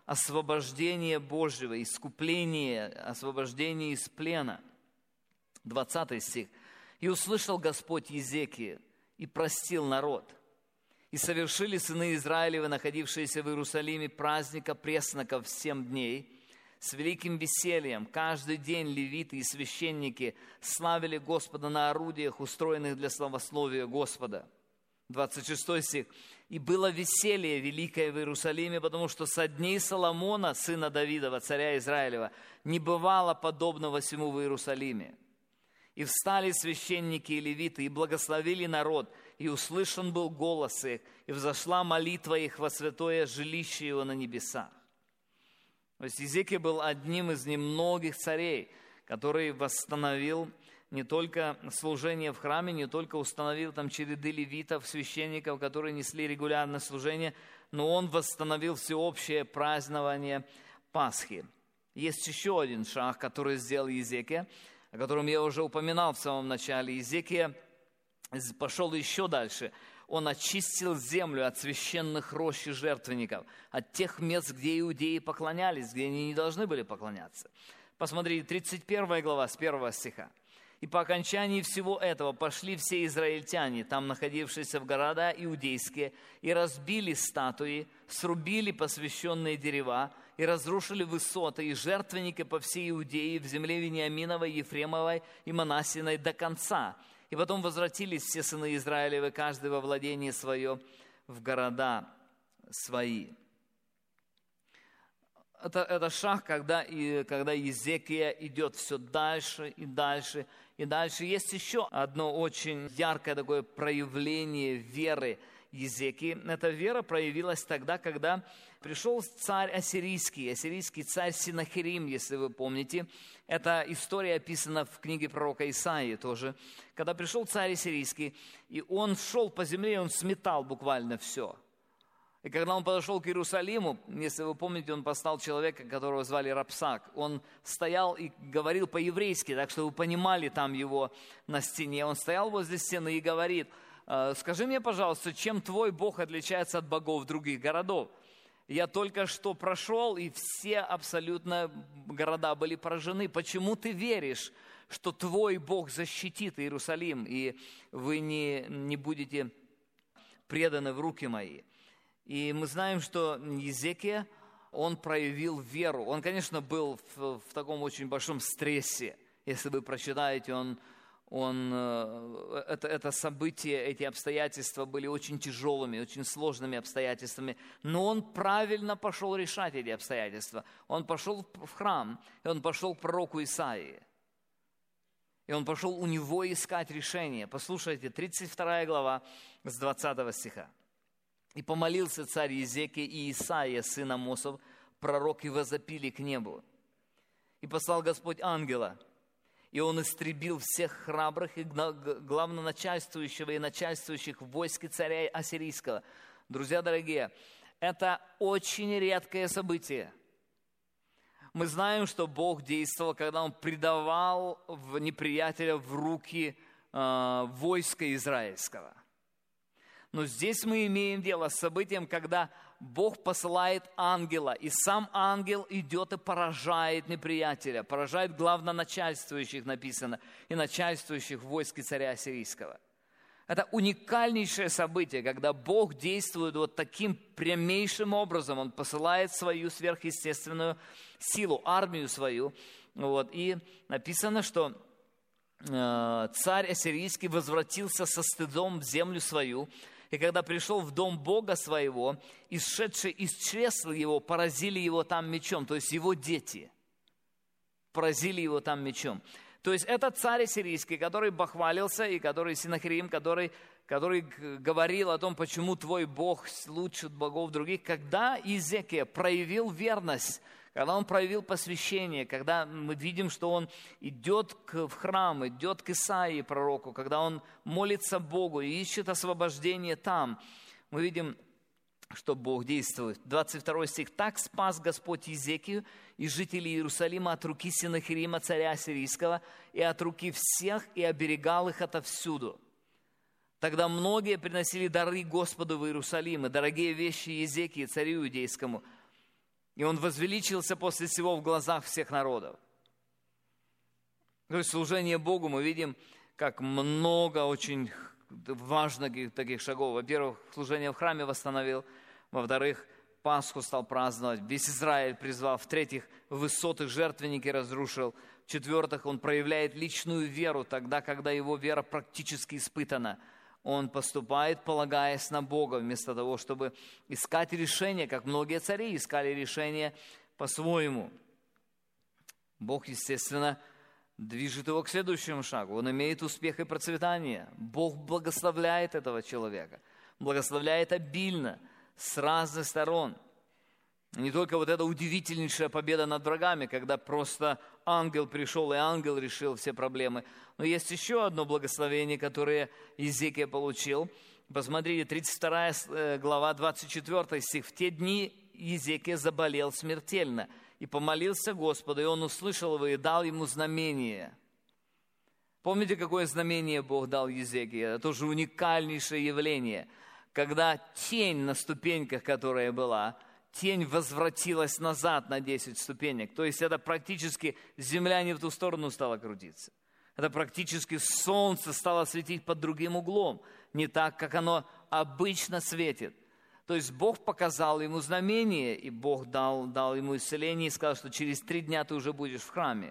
освобождения Божьего, искупления, освобождения из плена. двадцатый стих. «И услышал Господь Езекия, и простил народ. И совершили сыны Израилевы, находившиеся в Иерусалиме, праздника пресноков семь дней, с великим весельем. Каждый день левиты и священники славили Господа на орудиях, устроенных для славословия Господа». двадцать шестой стих. «И было веселье великое в Иерусалиме, потому что со дней Соломона, сына Давидова, царя Израилева, не бывало подобного сему в Иерусалиме. И встали священники и левиты, и благословили народ, и услышан был голос их, и взошла молитва их во святое жилище его на небесах». То есть Езекия был одним из немногих царей, который восстановил не только служение в храме, не только установил там череды левитов, священников, которые несли регулярное служение, но он восстановил всеобщее празднование Пасхи. Есть еще один шаг, который сделал Езекия, о котором я уже упоминал в самом начале. Езекия пошел еще дальше. Он очистил землю от священных рощ и жертвенников, от тех мест, где иудеи поклонялись, где они не должны были поклоняться. Посмотрите, тридцать первая глава с первого стиха. «И по окончании всего этого пошли все израильтяне, там находившиеся в города иудейские, и разбили статуи, срубили посвященные дерева, и разрушили высоты и жертвенники по всей Иудее, в земле Вениаминовой, Ефремовой и Манассиной до конца. И потом возвратились все сыны Израилевы, каждый во владение свое, в города свои». Это, это шаг, когда, и, когда Езекия идет все дальше и дальше и дальше. Есть еще одно очень яркое такое проявление веры Езекии. Эта вера проявилась тогда, когда пришел царь ассирийский, ассирийский царь Синахирим, если вы помните. Эта история описана в книге пророка Исаии тоже. Когда пришел царь ассирийский, и он шел по земле, и он сметал буквально все. И когда он подошел к Иерусалиму, если вы помните, он послал человека, которого звали Рапсак. Он стоял и говорил по-еврейски, так что вы понимали там его на стене. Он стоял возле стены и говорит: «Скажи мне, пожалуйста, чем твой Бог отличается от богов других городов? Я только что прошел, и все абсолютно города были поражены. Почему ты веришь, что твой Бог защитит Иерусалим, и вы не, не будете преданы в руки мои?» И мы знаем, что Езекия, он проявил веру. Он, конечно, был в, в таком очень большом стрессе. Если вы прочитаете, он, он, это, это событие, эти обстоятельства были очень тяжелыми, очень сложными обстоятельствами. Но он правильно пошел решать эти обстоятельства. Он пошел в храм, и он пошел к пророку Исаии. И он пошел у него искать решение. Послушайте, тридцать вторая глава с двадцатого стиха. «И помолился царь Езекия и Исаия, сын Амосов, пророк, и возопили к небу. И послал Господь ангела, и он истребил всех храбрых и главноначальствующего и начальствующих в войске царя ассирийского». Друзья дорогие, это очень редкое событие. Мы знаем, что Бог действовал, когда Он предавал неприятеля в руки э, войска израильского. Но здесь мы имеем дело с событием, когда Бог посылает ангела, и сам ангел идет и поражает неприятеля, поражает главноначальствующих, написано, и начальствующих в войске царя ассирийского. Это уникальнейшее событие, когда Бог действует вот таким прямейшим образом. Он посылает свою сверхъестественную силу, армию свою. Вот, и написано, что э, царь ассирийский возвратился со стыдом в землю свою, и когда пришел в дом Бога своего, исшедшие из чресла его поразили его там мечом, то есть его дети поразили его там мечом. То есть это царь ассирийский, который бахвалился, и который Синахирим, который, который говорил о том, почему твой Бог лучше богов других. Когда Езекия проявил верность, когда он проявил посвящение, когда мы видим, что он идет к, в храм, идет к Исаии пророку, когда он молится Богу и ищет освобождение там, мы видим, что Бог действует. двадцать второй стих. «Так спас Господь Езекию и жителей Иерусалима от руки Синахирима, царя ассирийского, и от руки всех, и оберегал их отовсюду. Тогда многие приносили дары Господу в Иерусалим, и дорогие вещи Езекии, царю иудейскому. И он возвеличился после всего в глазах всех народов. То есть служение Богу мы видим, как много очень важных таких шагов. Во-первых, служение в храме восстановил. Во-вторых, Пасху стал праздновать. Весь Израиль призвал. В-третьих, высоты жертвенники разрушил. В-четвертых, он проявляет личную веру тогда, когда его вера практически испытана. Он поступает, полагаясь на Бога, вместо того, чтобы искать решение, как многие цари искали решение по-своему. Бог, естественно, движет его к следующему шагу. Он имеет успех и процветание. Бог благословляет этого человека. Благословляет обильно, с разных сторон. Не только вот эта удивительнейшая победа над врагами, когда просто ангел пришел, и ангел решил все проблемы. Но есть еще одно благословение, которое Иезекия получил. Посмотрите, тридцать вторая глава, двадцать четвёртый стих. «В те дни Иезекия заболел смертельно, и помолился Господу, и он услышал его и дал ему знамение». Помните, какое знамение Бог дал Иезекии? Это тоже уникальнейшее явление. Когда тень на ступеньках, которая была, тень возвратилась назад на десять ступенек. То есть это практически земля не в ту сторону стала крутиться. Это практически солнце стало светить под другим углом. Не так, как оно обычно светит. То есть Бог показал ему знамение, и Бог дал, дал ему исцеление и сказал, что через три дня ты уже будешь в храме.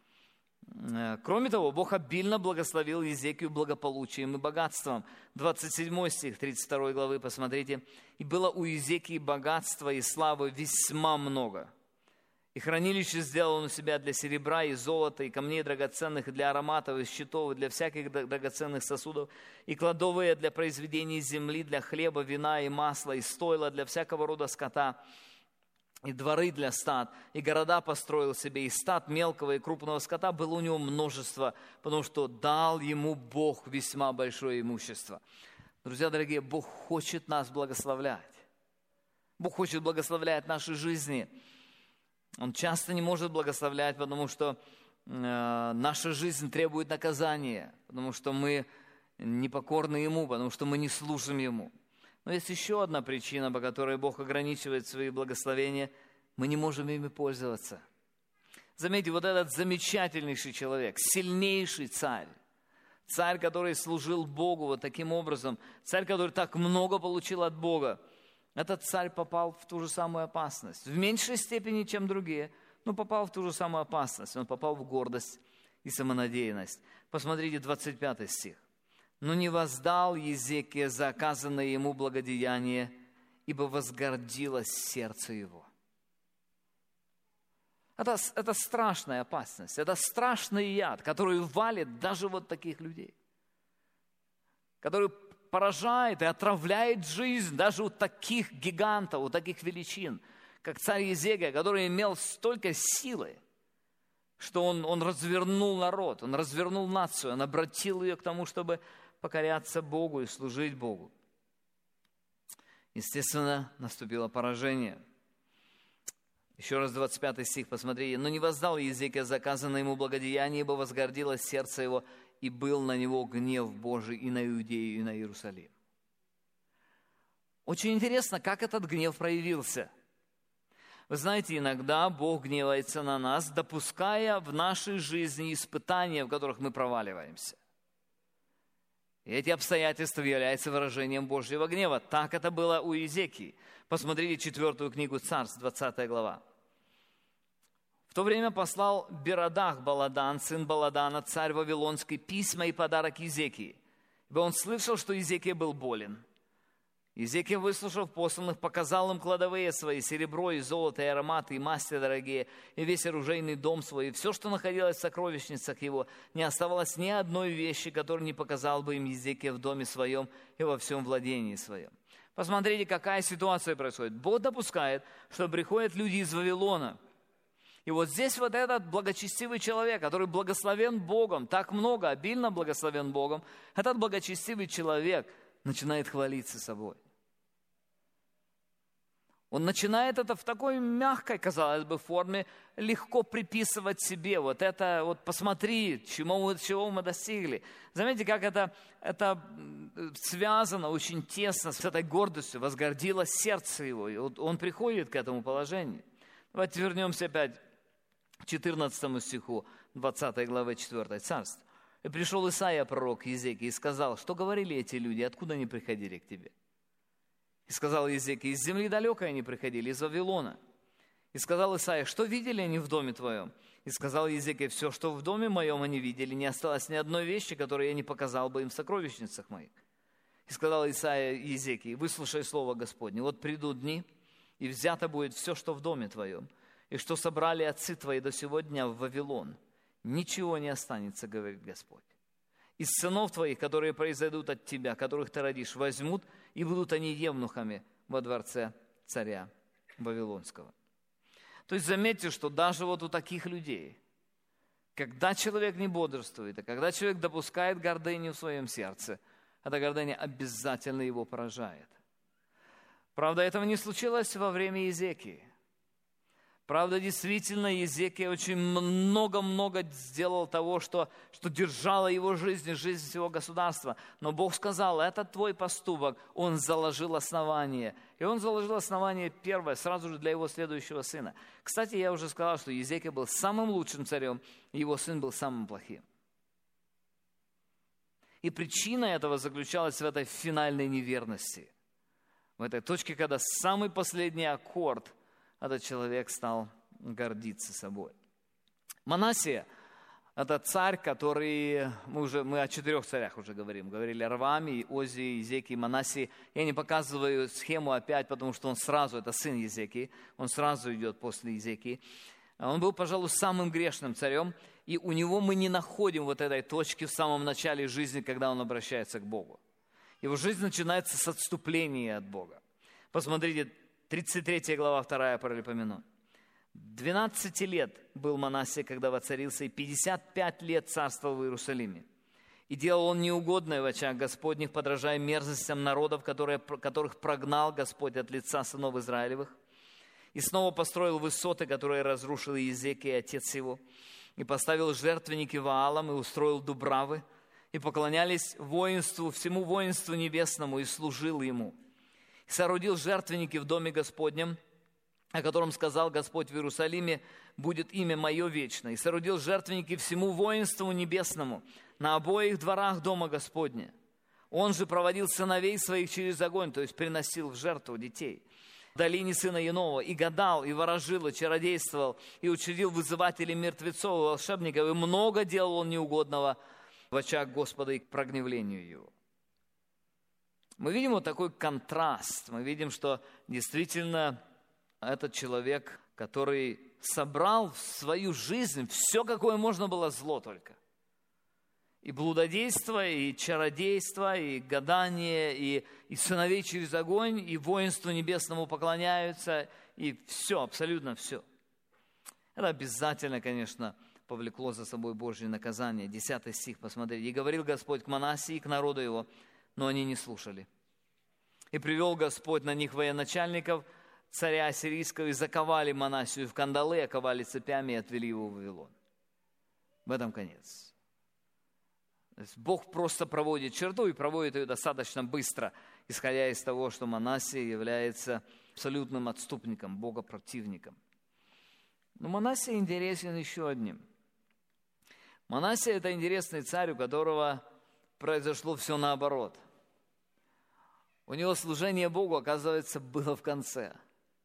Кроме того, Бог обильно благословил Иезекию благополучием и богатством. двадцать седьмой стих тридцать второй главы, посмотрите. «И было у Иезекии богатства и славы весьма много. И хранилище сделал он у себя для серебра и золота, и камней драгоценных, и для ароматов, и щитов, и для всяких драгоценных сосудов, и кладовые для произведений земли, для хлеба, вина и масла, и стойла для всякого рода скота, и дворы для стад, и города построил себе, и стад мелкого и крупного скота было у него множество, потому что дал ему Бог весьма большое имущество». Друзья дорогие, Бог хочет нас благословлять. Бог хочет благословлять наши жизни. Он часто не может благословлять, потому что э, наша жизнь требует наказания, потому что мы непокорны Ему, потому что мы не служим Ему. Но есть еще одна причина, по которой Бог ограничивает свои благословения. Мы не можем ими пользоваться. Заметьте, вот этот замечательнейший человек, сильнейший царь, царь, который служил Богу вот таким образом, царь, который так много получил от Бога, этот царь попал в ту же самую опасность. В меньшей степени, чем другие, но попал в ту же самую опасность. Он попал в гордость и самонадеянность. Посмотрите, двадцать пятый стих. «Но не воздал Иезекия за оказанное ему благодеяние, ибо возгордилось сердце его». Это, это страшная опасность, это страшный яд, который валит даже вот таких людей, который поражает и отравляет жизнь даже у таких гигантов, у таких величин, как царь Иезекия, который имел столько силы, что он, он развернул народ, он развернул нацию, он обратил ее к тому, чтобы покоряться Богу и служить Богу. Естественно, наступило поражение. Еще раз двадцать пятый стих, посмотрите. «Но не воздал Иезекия заказанное ему благодеяние, ибо возгордилось сердце его, и был на него гнев Божий и на Иудею, и на Иерусалим». Очень интересно, как этот гнев проявился. Вы знаете, иногда Бог гневается на нас, допуская в нашей жизни испытания, в которых мы проваливаемся. И эти обстоятельства являются выражением Божьего гнева. Так это было у Иезекии. Посмотрите четвертую книгу Царств, двадцатая глава. «В то время послал Берадах Баладан, сын Баладана, царь Вавилонский, письма и подарок Иезекии, ибо он слышал, что Иезекия был болен. Иезекия, выслушав посланных, показал им кладовые свои, серебро и золото, и ароматы, и масти дорогие, и весь оружейный дом свой, и все, что находилось в сокровищницах его. Не оставалось ни одной вещи, которую не показал бы им Иезекия в доме своем и во всем владении своем». Посмотрите, какая ситуация происходит. Бог допускает, что приходят люди из Вавилона. И вот здесь вот этот благочестивый человек, который благословен Богом, так много, обильно благословен Богом, этот благочестивый человек начинает хвалиться собой. Он начинает это в такой мягкой, казалось бы, форме легко приписывать себе. Вот это, вот посмотри, чему, чего мы достигли. Заметьте, как это, это связано очень тесно с этой гордостью. Возгордилось сердце его, и вот он приходит к этому положению. Давайте вернемся опять к четырнадцатому стиху двадцатой главы четвёртой Царств. «И пришел Исаия, пророк Езекии, и сказал, что говорили эти люди, откуда они приходили к тебе? И сказал Езекия, из земли далекой они приходили, из Вавилона. И сказал Исаия, что видели они в доме твоем? И сказал Езекия, все, что в доме моем они видели, не осталось ни одной вещи, которую я не показал бы им в сокровищницах моих. И сказал Исаия Езекии, выслушай слово Господне, вот придут дни, и взято будет все, что в доме твоем, и что собрали отцы твои до сего дня в Вавилон. Ничего не останется, говорит Господь. Из сынов твоих, которые произойдут от тебя, которых ты родишь, возьмут, и будут они евнухами во дворце царя Вавилонского». То есть заметьте, что даже вот у таких людей, когда человек не бодрствует, а когда человек допускает гордыню в своем сердце, эта гордыня обязательно его поражает. Правда, этого не случилось во время Езекии. Правда, действительно, Езекия очень много-много сделал того, что, что держало его жизнь и жизнь всего государства. Но Бог сказал, это твой поступок. Он заложил основание. И он заложил основание первое, сразу же для его следующего сына. Кстати, я уже сказал, что Езекия был самым лучшим царем, и его сын был самым плохим. И причина этого заключалась в этой финальной неверности. В этой точке, когда самый последний аккорд – этот человек стал гордиться собой. Манассия – это царь, который, мы, уже, мы о четырех царях уже говорим, говорили о Раваме, Озии, Езекии, Манассии. Я не показываю схему опять, потому что он сразу, это сын Езекии, он сразу идет после Езекии. Он был, пожалуй, самым грешным царем, и у него мы не находим вот этой точки в самом начале жизни, когда он обращается к Богу. Его жизнь начинается с отступления от Бога. Посмотрите, тридцать третья глава, вторая Паралипоменон. двенадцать лет был Манассия, когда воцарился, и пятьдесят пять лет царствовал в Иерусалиме. И делал он неугодное в очах Господних, подражая мерзостям народов, которые, которых прогнал Господь от лица сынов Израилевых. И снова построил высоты, которые разрушил Езекия, отец его. И поставил жертвенники Ваалам, и устроил дубравы. И поклонялись воинству, всему воинству небесному, и служил ему. И соорудил жертвенники в доме Господнем, о котором сказал Господь в Иерусалиме, будет имя мое вечно. И соорудил жертвенники всему воинству небесному на обоих дворах дома Господня. Он же проводил сыновей своих через огонь, то есть приносил в жертву детей. В долине сына Янова и гадал, и ворожил, и чародействовал, и учредил вызывателей мертвецов и волшебников, и много делал он неугодного в очах Господа и к прогневлению его. Мы видим вот такой контраст. Мы видим, что действительно этот человек, который собрал в свою жизнь все, какое можно было зло только. И блудодейство, и чародейство, и гадание, и, и сыновей через огонь, и воинству небесному поклоняются, и все, абсолютно все. Это обязательно, конечно, повлекло за собой Божье наказание. Десятый стих, посмотрите. «И говорил Господь к Манассии и к народу его, но они не слушали. И привел Господь на них военачальников, царя ассирийского, и заковали Манассию в кандалы, оковали цепями и отвели его в Вавилон». В этом конец. То есть Бог просто проводит черту и проводит ее достаточно быстро, исходя из того, что Манассия является абсолютным отступником, богопротивником. Но Манассия интересен еще одним. Манассия – это интересный царь, у которого произошло все наоборот. У него служение Богу, оказывается, было в конце.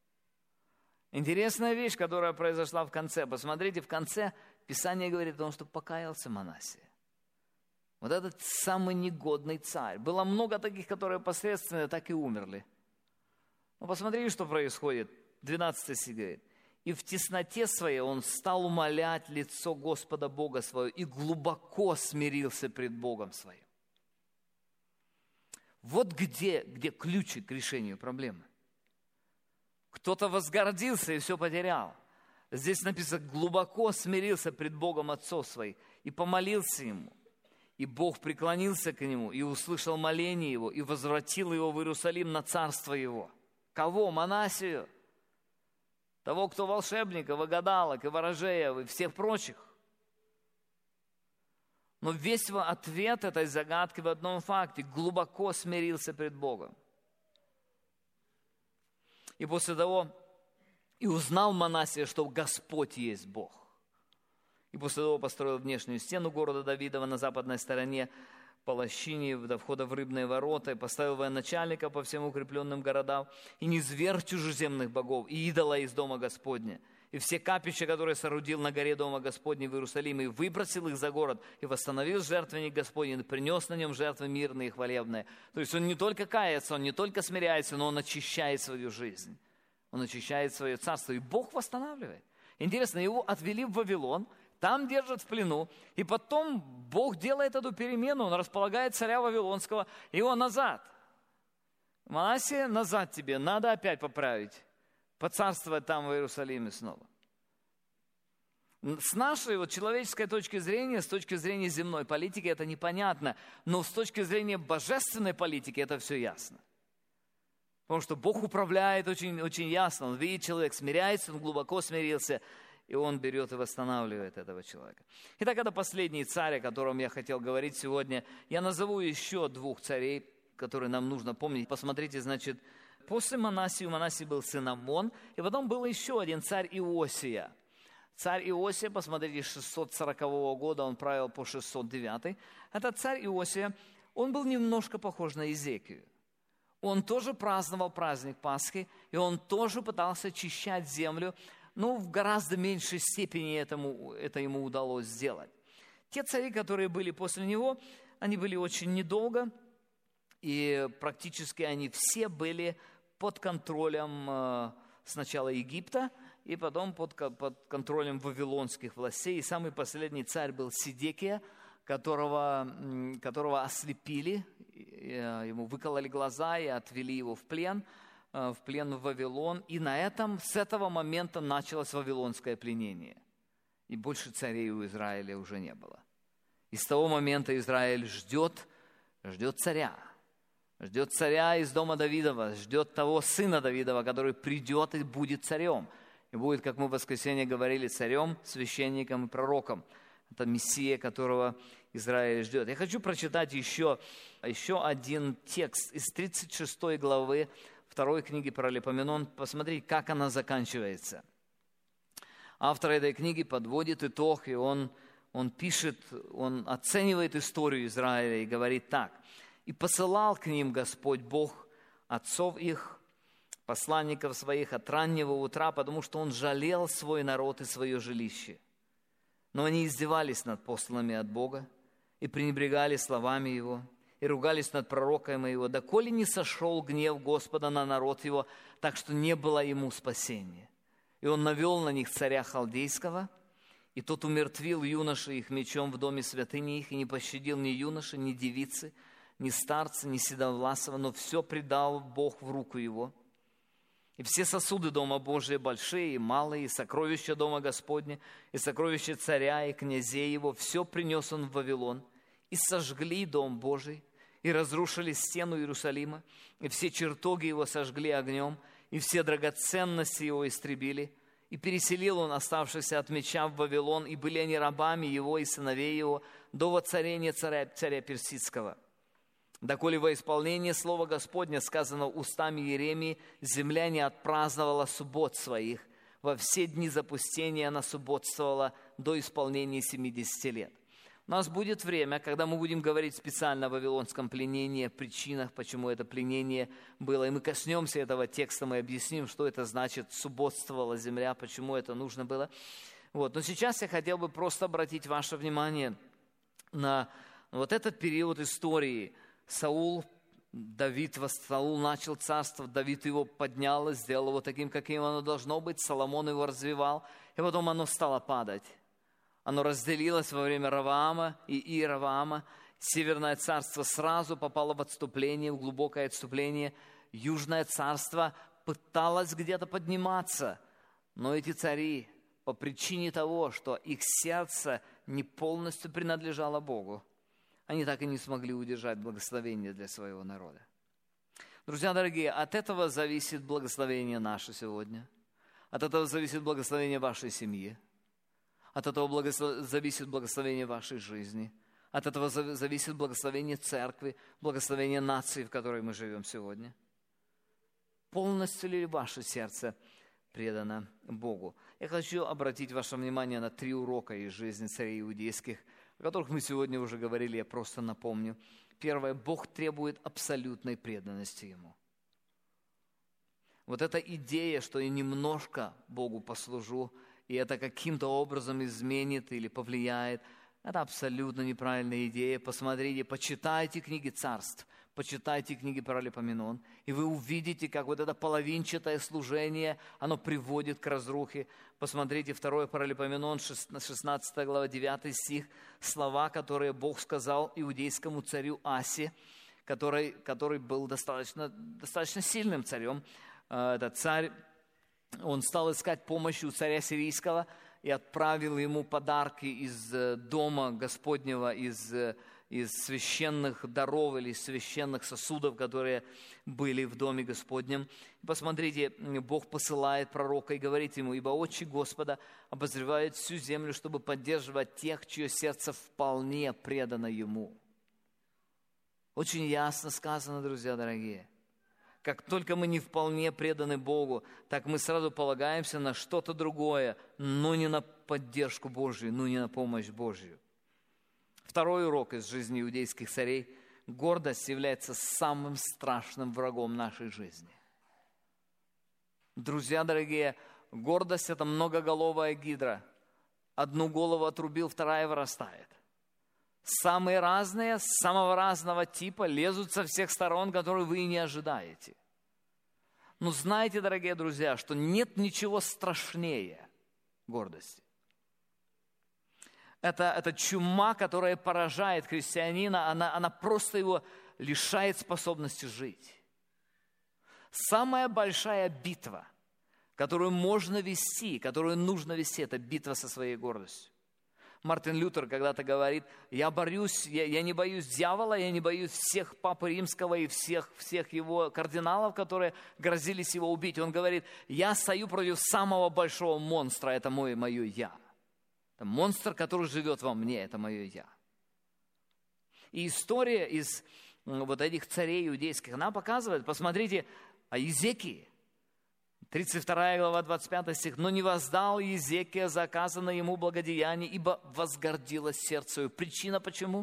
Интересная вещь, которая произошла в конце. Посмотрите, в конце Писание говорит о том, что покаялся Манассия. Вот этот самый негодный царь. Было много таких, которые посредственно так и умерли. Но посмотрите, что происходит. двенадцатый стих говорит. «И в тесноте своей он стал умолять лицо Господа Бога своего и глубоко смирился пред Богом своим». Вот где, где ключик к решению проблемы. Кто-то возгордился и все потерял. Здесь написано, глубоко смирился пред Богом отцов своих и помолился ему. И Бог преклонился к нему и услышал моление его, и возвратил его в Иерусалим на царство его. Кого? Манассию. Того, кто волшебников, и гадалок, и ворожеев, и всех прочих. Но весь ответ этой загадки в одном факте. Глубоко смирился пред Богом. И после того, И узнал Манассия, что Господь есть Бог. И после того построил внешнюю стену города Давидова на западной стороне, по лощине до входа в рыбные ворота, и поставил военачальника по всем укрепленным городам, и низвергл чужеземных богов, и идола из дома Господня, и все капища, которые соорудил на горе дома Господня в Иерусалиме, и выбросил их за город, и восстановил жертвенник Господень, и принес на нем жертвы мирные и хвалебные. То есть он не только кается, он не только смиряется, но он очищает свою жизнь, он очищает свое царство, и Бог восстанавливает. Интересно, его отвели в Вавилон, там держат в плену, и потом Бог делает эту перемену, Он располагает царя Вавилонского, его назад. Манассия, назад тебе, надо опять поправить, поцарствовать там в Иерусалиме снова. С нашей вот человеческой точки зрения, с точки зрения земной политики это непонятно, но с точки зрения божественной политики это все ясно. Потому что Бог управляет очень, очень ясно, Он видит, человек смиряется, он глубоко смирился, и он берет и восстанавливает этого человека. Итак, это последний царь, о котором я хотел говорить сегодня. Я назову еще двух царей, которые нам нужно помнить. Посмотрите, значит, после Манассии, у Манассии был сын Амон, и потом был еще один царь Иосия. Царь Иосия, посмотрите, с шестьсот сорокового года он правил по шестьсот девятый. Этот царь Иосия, он был немножко похож на Иезекию. Он тоже праздновал праздник Пасхи, и он тоже пытался очищать землю, но в гораздо меньшей степени этому, это ему удалось сделать. Те цари, которые были после него, они были очень недолго, и практически они все были под контролем сначала Египта, и потом под, под контролем вавилонских властей. И самый последний царь был Сидекия, которого, которого ослепили, ему выкололи глаза и отвели его в плен, в плен в Вавилон, и на этом, с этого момента началось вавилонское пленение. И больше царей у Израиля уже не было. И с того момента Израиль ждет, ждет царя. Ждет царя из дома Давидова, ждет того сына Давидова, который придет и будет царем. И будет, как мы в воскресенье говорили, царем, священником и пророком. Это Мессия, которого Израиль ждет. Я хочу прочитать еще, еще один текст из тридцать шестой главы второй книги Паралипоменон. Посмотрите, как она заканчивается. Автор этой книги подводит итог, и он, он пишет, он оценивает историю Израиля и говорит так. «И посылал к ним Господь Бог отцов их, посланников своих от раннего утра, потому что Он жалел свой народ и свое жилище. Но они издевались над посланными от Бога и пренебрегали словами Его, и ругались над пророками Его, доколе не сошел гнев Господа на народ Его, так что не было ему спасения. И Он навел на них царя Халдейского, и тот умертвил юношей их мечом в доме святыни их, и не пощадил ни юноши, ни девицы, ни старца, ни седовласого, но все предал Бог в руку его. И все сосуды Дома Божия, большие и малые, и сокровища Дома Господня, и сокровища царя и князей его, все принес он в Вавилон, и сожгли Дом Божий, и разрушили стену Иерусалима, и все чертоги его сожгли огнем, и все драгоценности его истребили, и переселил он оставшихся от меча в Вавилон, и были они рабами его и сыновей его до воцарения царя, царя Персидского. Доколе во исполнение слова Господня, сказано устами Иеремии, земля не отпраздновала суббот своих. Во все дни запустения она субботствовала до исполнения семидесяти лет. У нас будет время, когда мы будем говорить специально о вавилонском пленении, о причинах, почему это пленение было. И мы коснемся этого текста, мы объясним, что это значит, субботствовала земля, почему это нужно было. Вот. Но сейчас я хотел бы просто обратить ваше внимание на вот этот период истории. Саул, Давид, Саул начал царство, Давид его поднял и сделал его таким, каким оно должно быть. Соломон его развивал, и потом оно стало падать. Оно разделилось во время Раваама и Иераваама. Северное царство сразу попало в отступление, в глубокое отступление. Южное царство пыталось где-то подниматься, но эти цари, по причине того, что их сердце не полностью принадлежало Богу, они так и не смогли удержать благословение для своего народа. Друзья дорогие, от этого зависит благословение наше сегодня. От этого зависит благословение вашей семьи. От этого благослов... зависит благословение вашей жизни. От этого зависит благословение церкви, благословение нации, в которой мы живем сегодня. Полностью ли ваше сердце предана Богу. Я хочу обратить ваше внимание на три урока из жизни царей иудейских, о которых мы сегодня уже говорили, я просто напомню. Первое. Бог требует абсолютной преданности Ему. Вот эта идея, что я немножко Богу послужу, и это каким-то образом изменит или повлияет, это абсолютно неправильная идея. Посмотрите, почитайте книги царств, почитайте книги Паралипоменон, и вы увидите, как вот это половинчатое служение, оно приводит к разрухе. Посмотрите, второе Паралипоменон, шестнадцатая глава, девятый стих, слова, которые Бог сказал иудейскому царю Асе, который, который был достаточно, достаточно сильным царем. Этот царь, он стал искать помощи у царя сирийского и отправил ему подарки из дома Господнего, из, из священных даров или священных сосудов, которые были в доме Господнем. Посмотрите, Бог посылает пророка и говорит ему: «Ибо очи Господа обозревают всю землю, чтобы поддерживать тех, чье сердце вполне предано Ему». Очень ясно сказано, друзья дорогие. Как только мы не вполне преданы Богу, так мы сразу полагаемся на что-то другое, но не на поддержку Божью, но не на помощь Божью. Второй урок из жизни иудейских царей. Гордость является самым страшным врагом нашей жизни. Друзья дорогие, гордость – это многоголовая гидра. Одну голову отрубил, вторая вырастает. Самые разные, самого разного типа лезут со всех сторон, которые вы и не ожидаете. Но знаете, дорогие друзья, что нет ничего страшнее гордости. Это, это чума, которая поражает христианина, она, она просто его лишает способности жить. Самая большая битва, которую можно вести, которую нужно вести, это битва со своей гордостью. Мартин Лютер когда-то говорит: я борюсь, я, я не боюсь дьявола, я не боюсь всех папы римского и всех, всех его кардиналов, которые грозились его убить. Он говорит: я стою против самого большого монстра, это мой, мое я. Это монстр, который живет во мне, это мое я. И история из вот этих царей иудейских, она показывает, посмотрите, о Иезекии. тридцать вторая глава, двадцать пятый стих. «Но не воздал Иезекия за оказанное ему благодеяние, ибо возгордилось сердце его». Причина почему?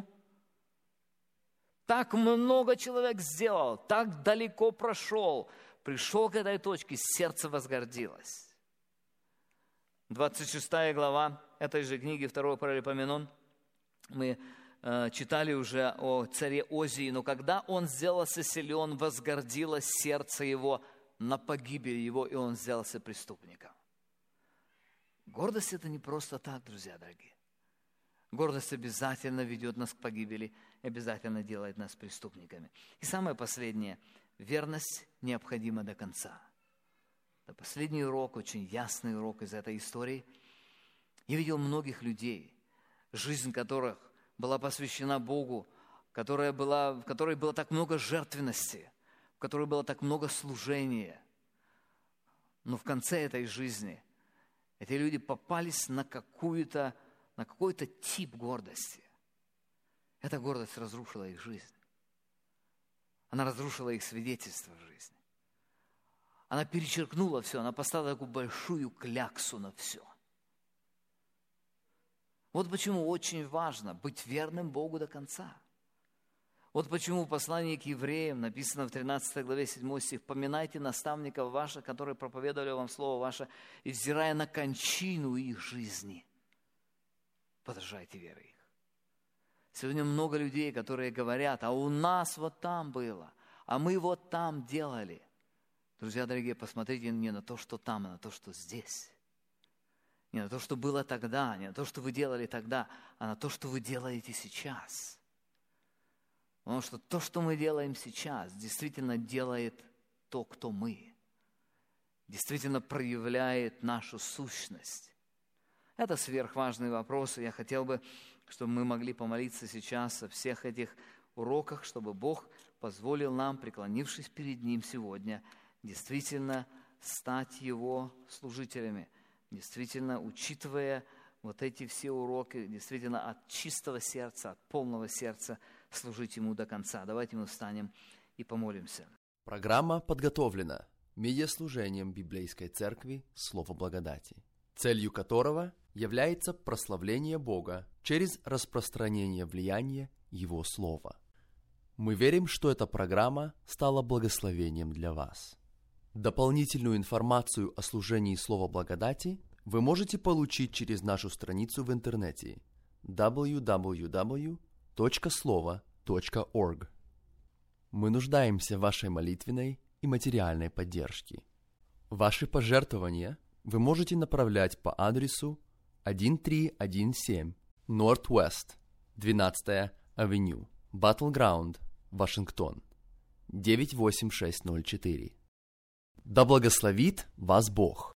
Так много человек сделал, так далеко прошел, пришел к этой точке, сердце возгордилось. двадцать шестая глава этой же книги, второй Паралипоменон, мы э, читали уже о царе Озии. «Но когда он сделался силен, возгордилось сердце его на погибель его, и он сделался преступником». Гордость – это не просто так, друзья дорогие. Гордость обязательно ведет нас к погибели, обязательно делает нас преступниками. И самое последнее – верность необходима до конца. Это последний урок, очень ясный урок из этой истории. Я видел многих людей, жизнь которых была посвящена Богу, которая была, в которой было так много жертвенности, в которой было так много служения. Но в конце этой жизни эти люди попались на, какую-то, на какой-то тип гордости. Эта гордость разрушила их жизнь. Она разрушила их свидетельство в жизни. Она перечеркнула все, она поставила такую большую кляксу на все. Вот почему очень важно быть верным Богу до конца. Вот почему в послании к евреям написано в тринадцатой главе седьмой стих: «Поминайте наставников ваших, которые проповедовали вам Слово ваше, и, взирая на кончину их жизни, подражайте вере их». Сегодня много людей, которые говорят: а у нас вот там было, а мы вот там делали. Друзья дорогие, посмотрите не на то, что там, а на то, что здесь. Не на то, что было тогда, не на то, что вы делали тогда, а на то, что вы делаете сейчас. Потому что то, что мы делаем сейчас, действительно делает то, кто мы. Действительно проявляет нашу сущность. Это сверхважный вопрос, и я хотел бы, чтобы мы могли помолиться сейчас о всех этих уроках, чтобы Бог позволил нам, преклонившись перед Ним сегодня, действительно стать Его служителями, действительно, учитывая вот эти все уроки, действительно от чистого сердца, от полного сердца служить Ему до конца. Давайте мы встанем и помолимся. Программа подготовлена медиаслужением Библейской Церкви Слово Благодати, целью которого является прославление Бога через распространение влияния Его Слова. Мы верим, что эта программа стала благословением для вас. Дополнительную информацию о служении Слова Благодати вы можете получить через нашу страницу в интернете дабл ю дабл ю дабл ю точка слово точка орг. Мы нуждаемся в вашей молитвенной и материальной поддержке. Ваши пожертвования вы можете направлять по адресу тысяча триста семнадцать Northwest двенадцатая Авеню, Battleground, Вашингтон, девять восемь шесть ноль четыре. Да благословит вас Бог!